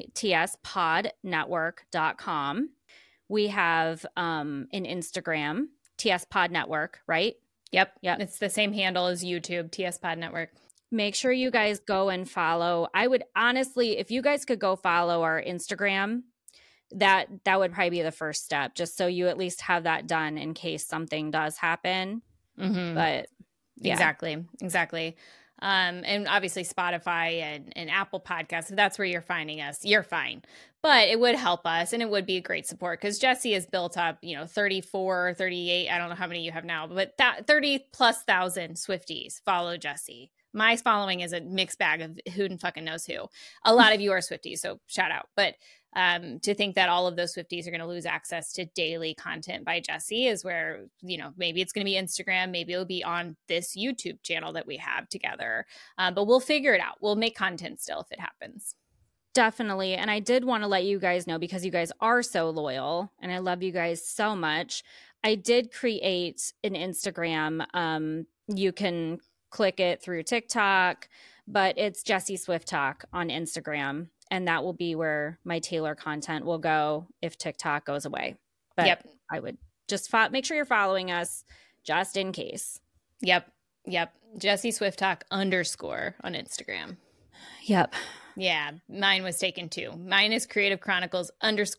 tspodnetwork.com. We have an Instagram, TS Pod Network, right? Yep. It's the same handle as YouTube, TS Pod Network. Make sure you guys go and follow. I would honestly, if you guys could go follow our Instagram, that would probably be the first step, just so you at least have that done in case something does happen. But yeah. Exactly. And obviously Spotify and Apple Podcasts, if that's where you're finding us, you're fine. But it would help us and it would be a great support because Jessie has built up, 34, 38, I don't know how many you have now, but that 30 plus thousand Swifties follow Jessie. My following is a mixed bag of who fucking knows who. A lot of you are Swifties, so shout out. But to think that all of those Swifties are going to lose access to daily content by Jessie is where, maybe it's going to be Instagram, maybe it'll be on this YouTube channel that we have together. But we'll figure it out. We'll make content still if it happens. Definitely. And I did want to let you guys know, because you guys are so loyal and I love you guys so much. I did create an Instagram. You can click it through TikTok, but it's Jessie Swift Talk on Instagram. And that will be where my Taylor content will go if TikTok goes away. But I would just make sure you're following us just in case. Yep. Jessie Swift Talk _ on Instagram. Yep. Yeah. Mine was taken too. Mine is Creative Chronicles _ There's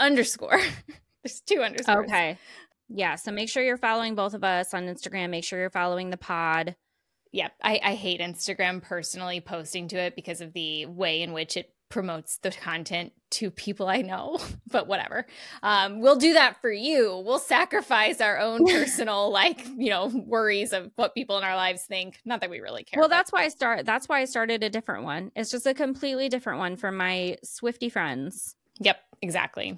2 underscores. Okay. Yeah. So make sure you're following both of us on Instagram. Make sure you're following the pod. Yep. I hate Instagram personally posting to it because of the way in which it promotes the content to people I know, but whatever. We'll do that for you. We'll sacrifice our own personal, worries of what people in our lives think. Not that we really care. Well, that's why I started a different one. It's just a completely different one for my Swiftie friends. Yep, exactly.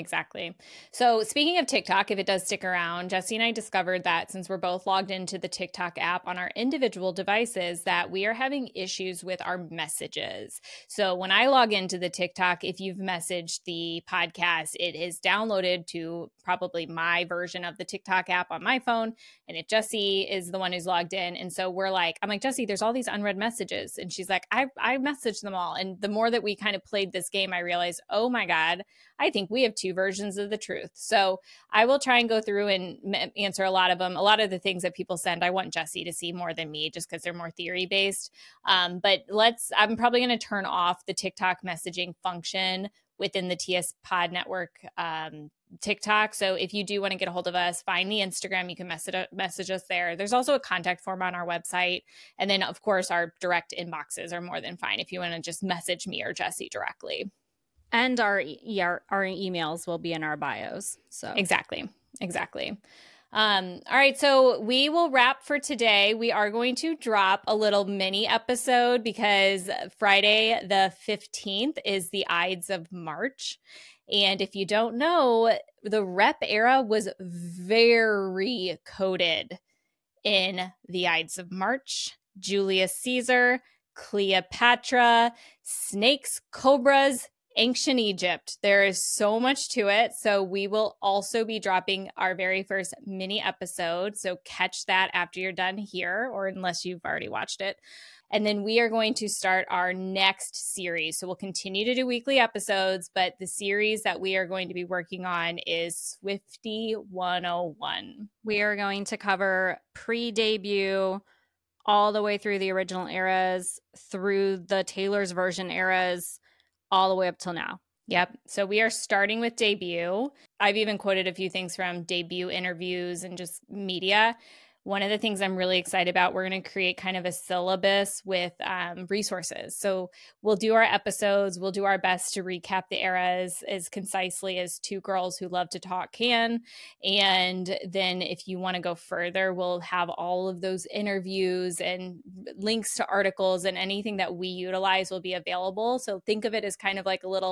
So speaking of TikTok, if it does stick around, Jessie and I discovered that since we're both logged into the TikTok app on our individual devices, that we are having issues with our messages. So when I log into the TikTok, if you've messaged the podcast, it is downloaded to probably my version of the TikTok app on my phone. And if Jessie is the one who's logged in. And so I'm like, Jessie, there's all these unread messages. And she's like, I messaged them all. And the more that we kind of played this game, I realized, oh my God, I think we have 2 versions of the truth. So I will try and go through and answer a lot of them. A lot of the things that people send, I want Jessie to see more than me just because they're more theory based. But I'm probably going to turn off the TikTok messaging function within the TS Pod Network TikTok. So if you do want to get a hold of us, find the Instagram. You can message us there. There's also a contact form on our website. And then, of course, our direct inboxes are more than fine if you want to just message me or Jessie directly. And our emails will be in our bios. So Exactly. All right, so we will wrap for today. We are going to drop a little mini episode because Friday the 15th is the Ides of March. And if you don't know, the rep era was very coded in the Ides of March. Julius Caesar, Cleopatra, snakes, cobras, ancient Egypt. There is so much to it. So we will also be dropping our very first mini episode. So catch that after you're done here, or unless you've already watched it. And then we are going to start our next series. So we'll continue to do weekly episodes, but the series that we are going to be working on is Swiftie 101. We are going to cover pre-debut all the way through the original eras, through the Taylor's version eras, all the way up till now. Yep. So we are starting with debut. I've even quoted a few things from debut interviews and just media. One of the things I'm really excited about, we're going to create kind of a syllabus with resources. So we'll do our episodes. We'll do our best to recap the eras as concisely as 2 girls who love to talk can. And then if you want to go further, we'll have all of those interviews and links to articles, and anything that we utilize will be available. So think of it as kind of like a little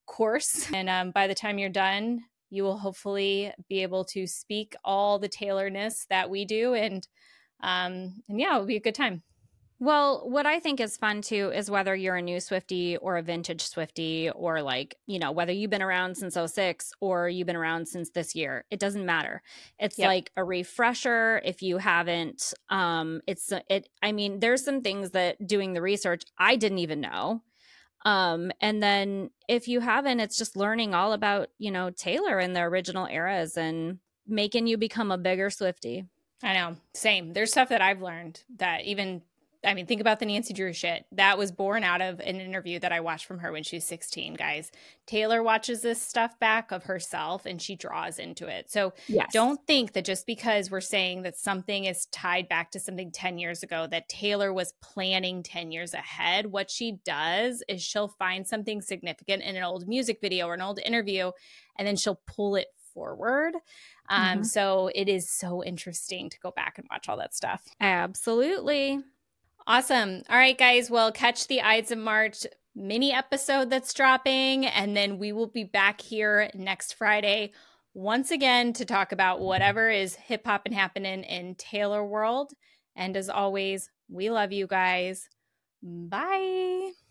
course. And by the time you're done, you will hopefully be able to speak all the Taylorness that we do. And yeah, it'll be a good time. Well, what I think is fun too is whether you're a new Swiftie or a vintage Swiftie, or like, you know, whether you've been around since '06 or you've been around since this year, it doesn't matter. It's like a refresher. If you haven't, I mean, there's some things that doing the research I didn't even know. And then if you haven't, it's just learning all about, you know, Taylor and the original eras and making you become a bigger Swiftie. I know. Same. There's stuff that I've learned that even, I mean, think about the Nancy Drew shit. That was born out of an interview that I watched from her when she was 16, guys. Taylor watches this stuff back of herself and she draws into it. So don't think that just because we're saying that something is tied back to something 10 years ago, that Taylor was planning 10 years ahead. What she does is she'll find something significant in an old music video or an old interview, and then she'll pull it forward. So it is so interesting to go back and watch all that stuff. Absolutely. Awesome. All right, guys. Well, catch the Ides of March mini episode that's dropping, and then we will be back here next Friday once again to talk about whatever is hip hop and happening in Taylor world. And as always, we love you guys. Bye.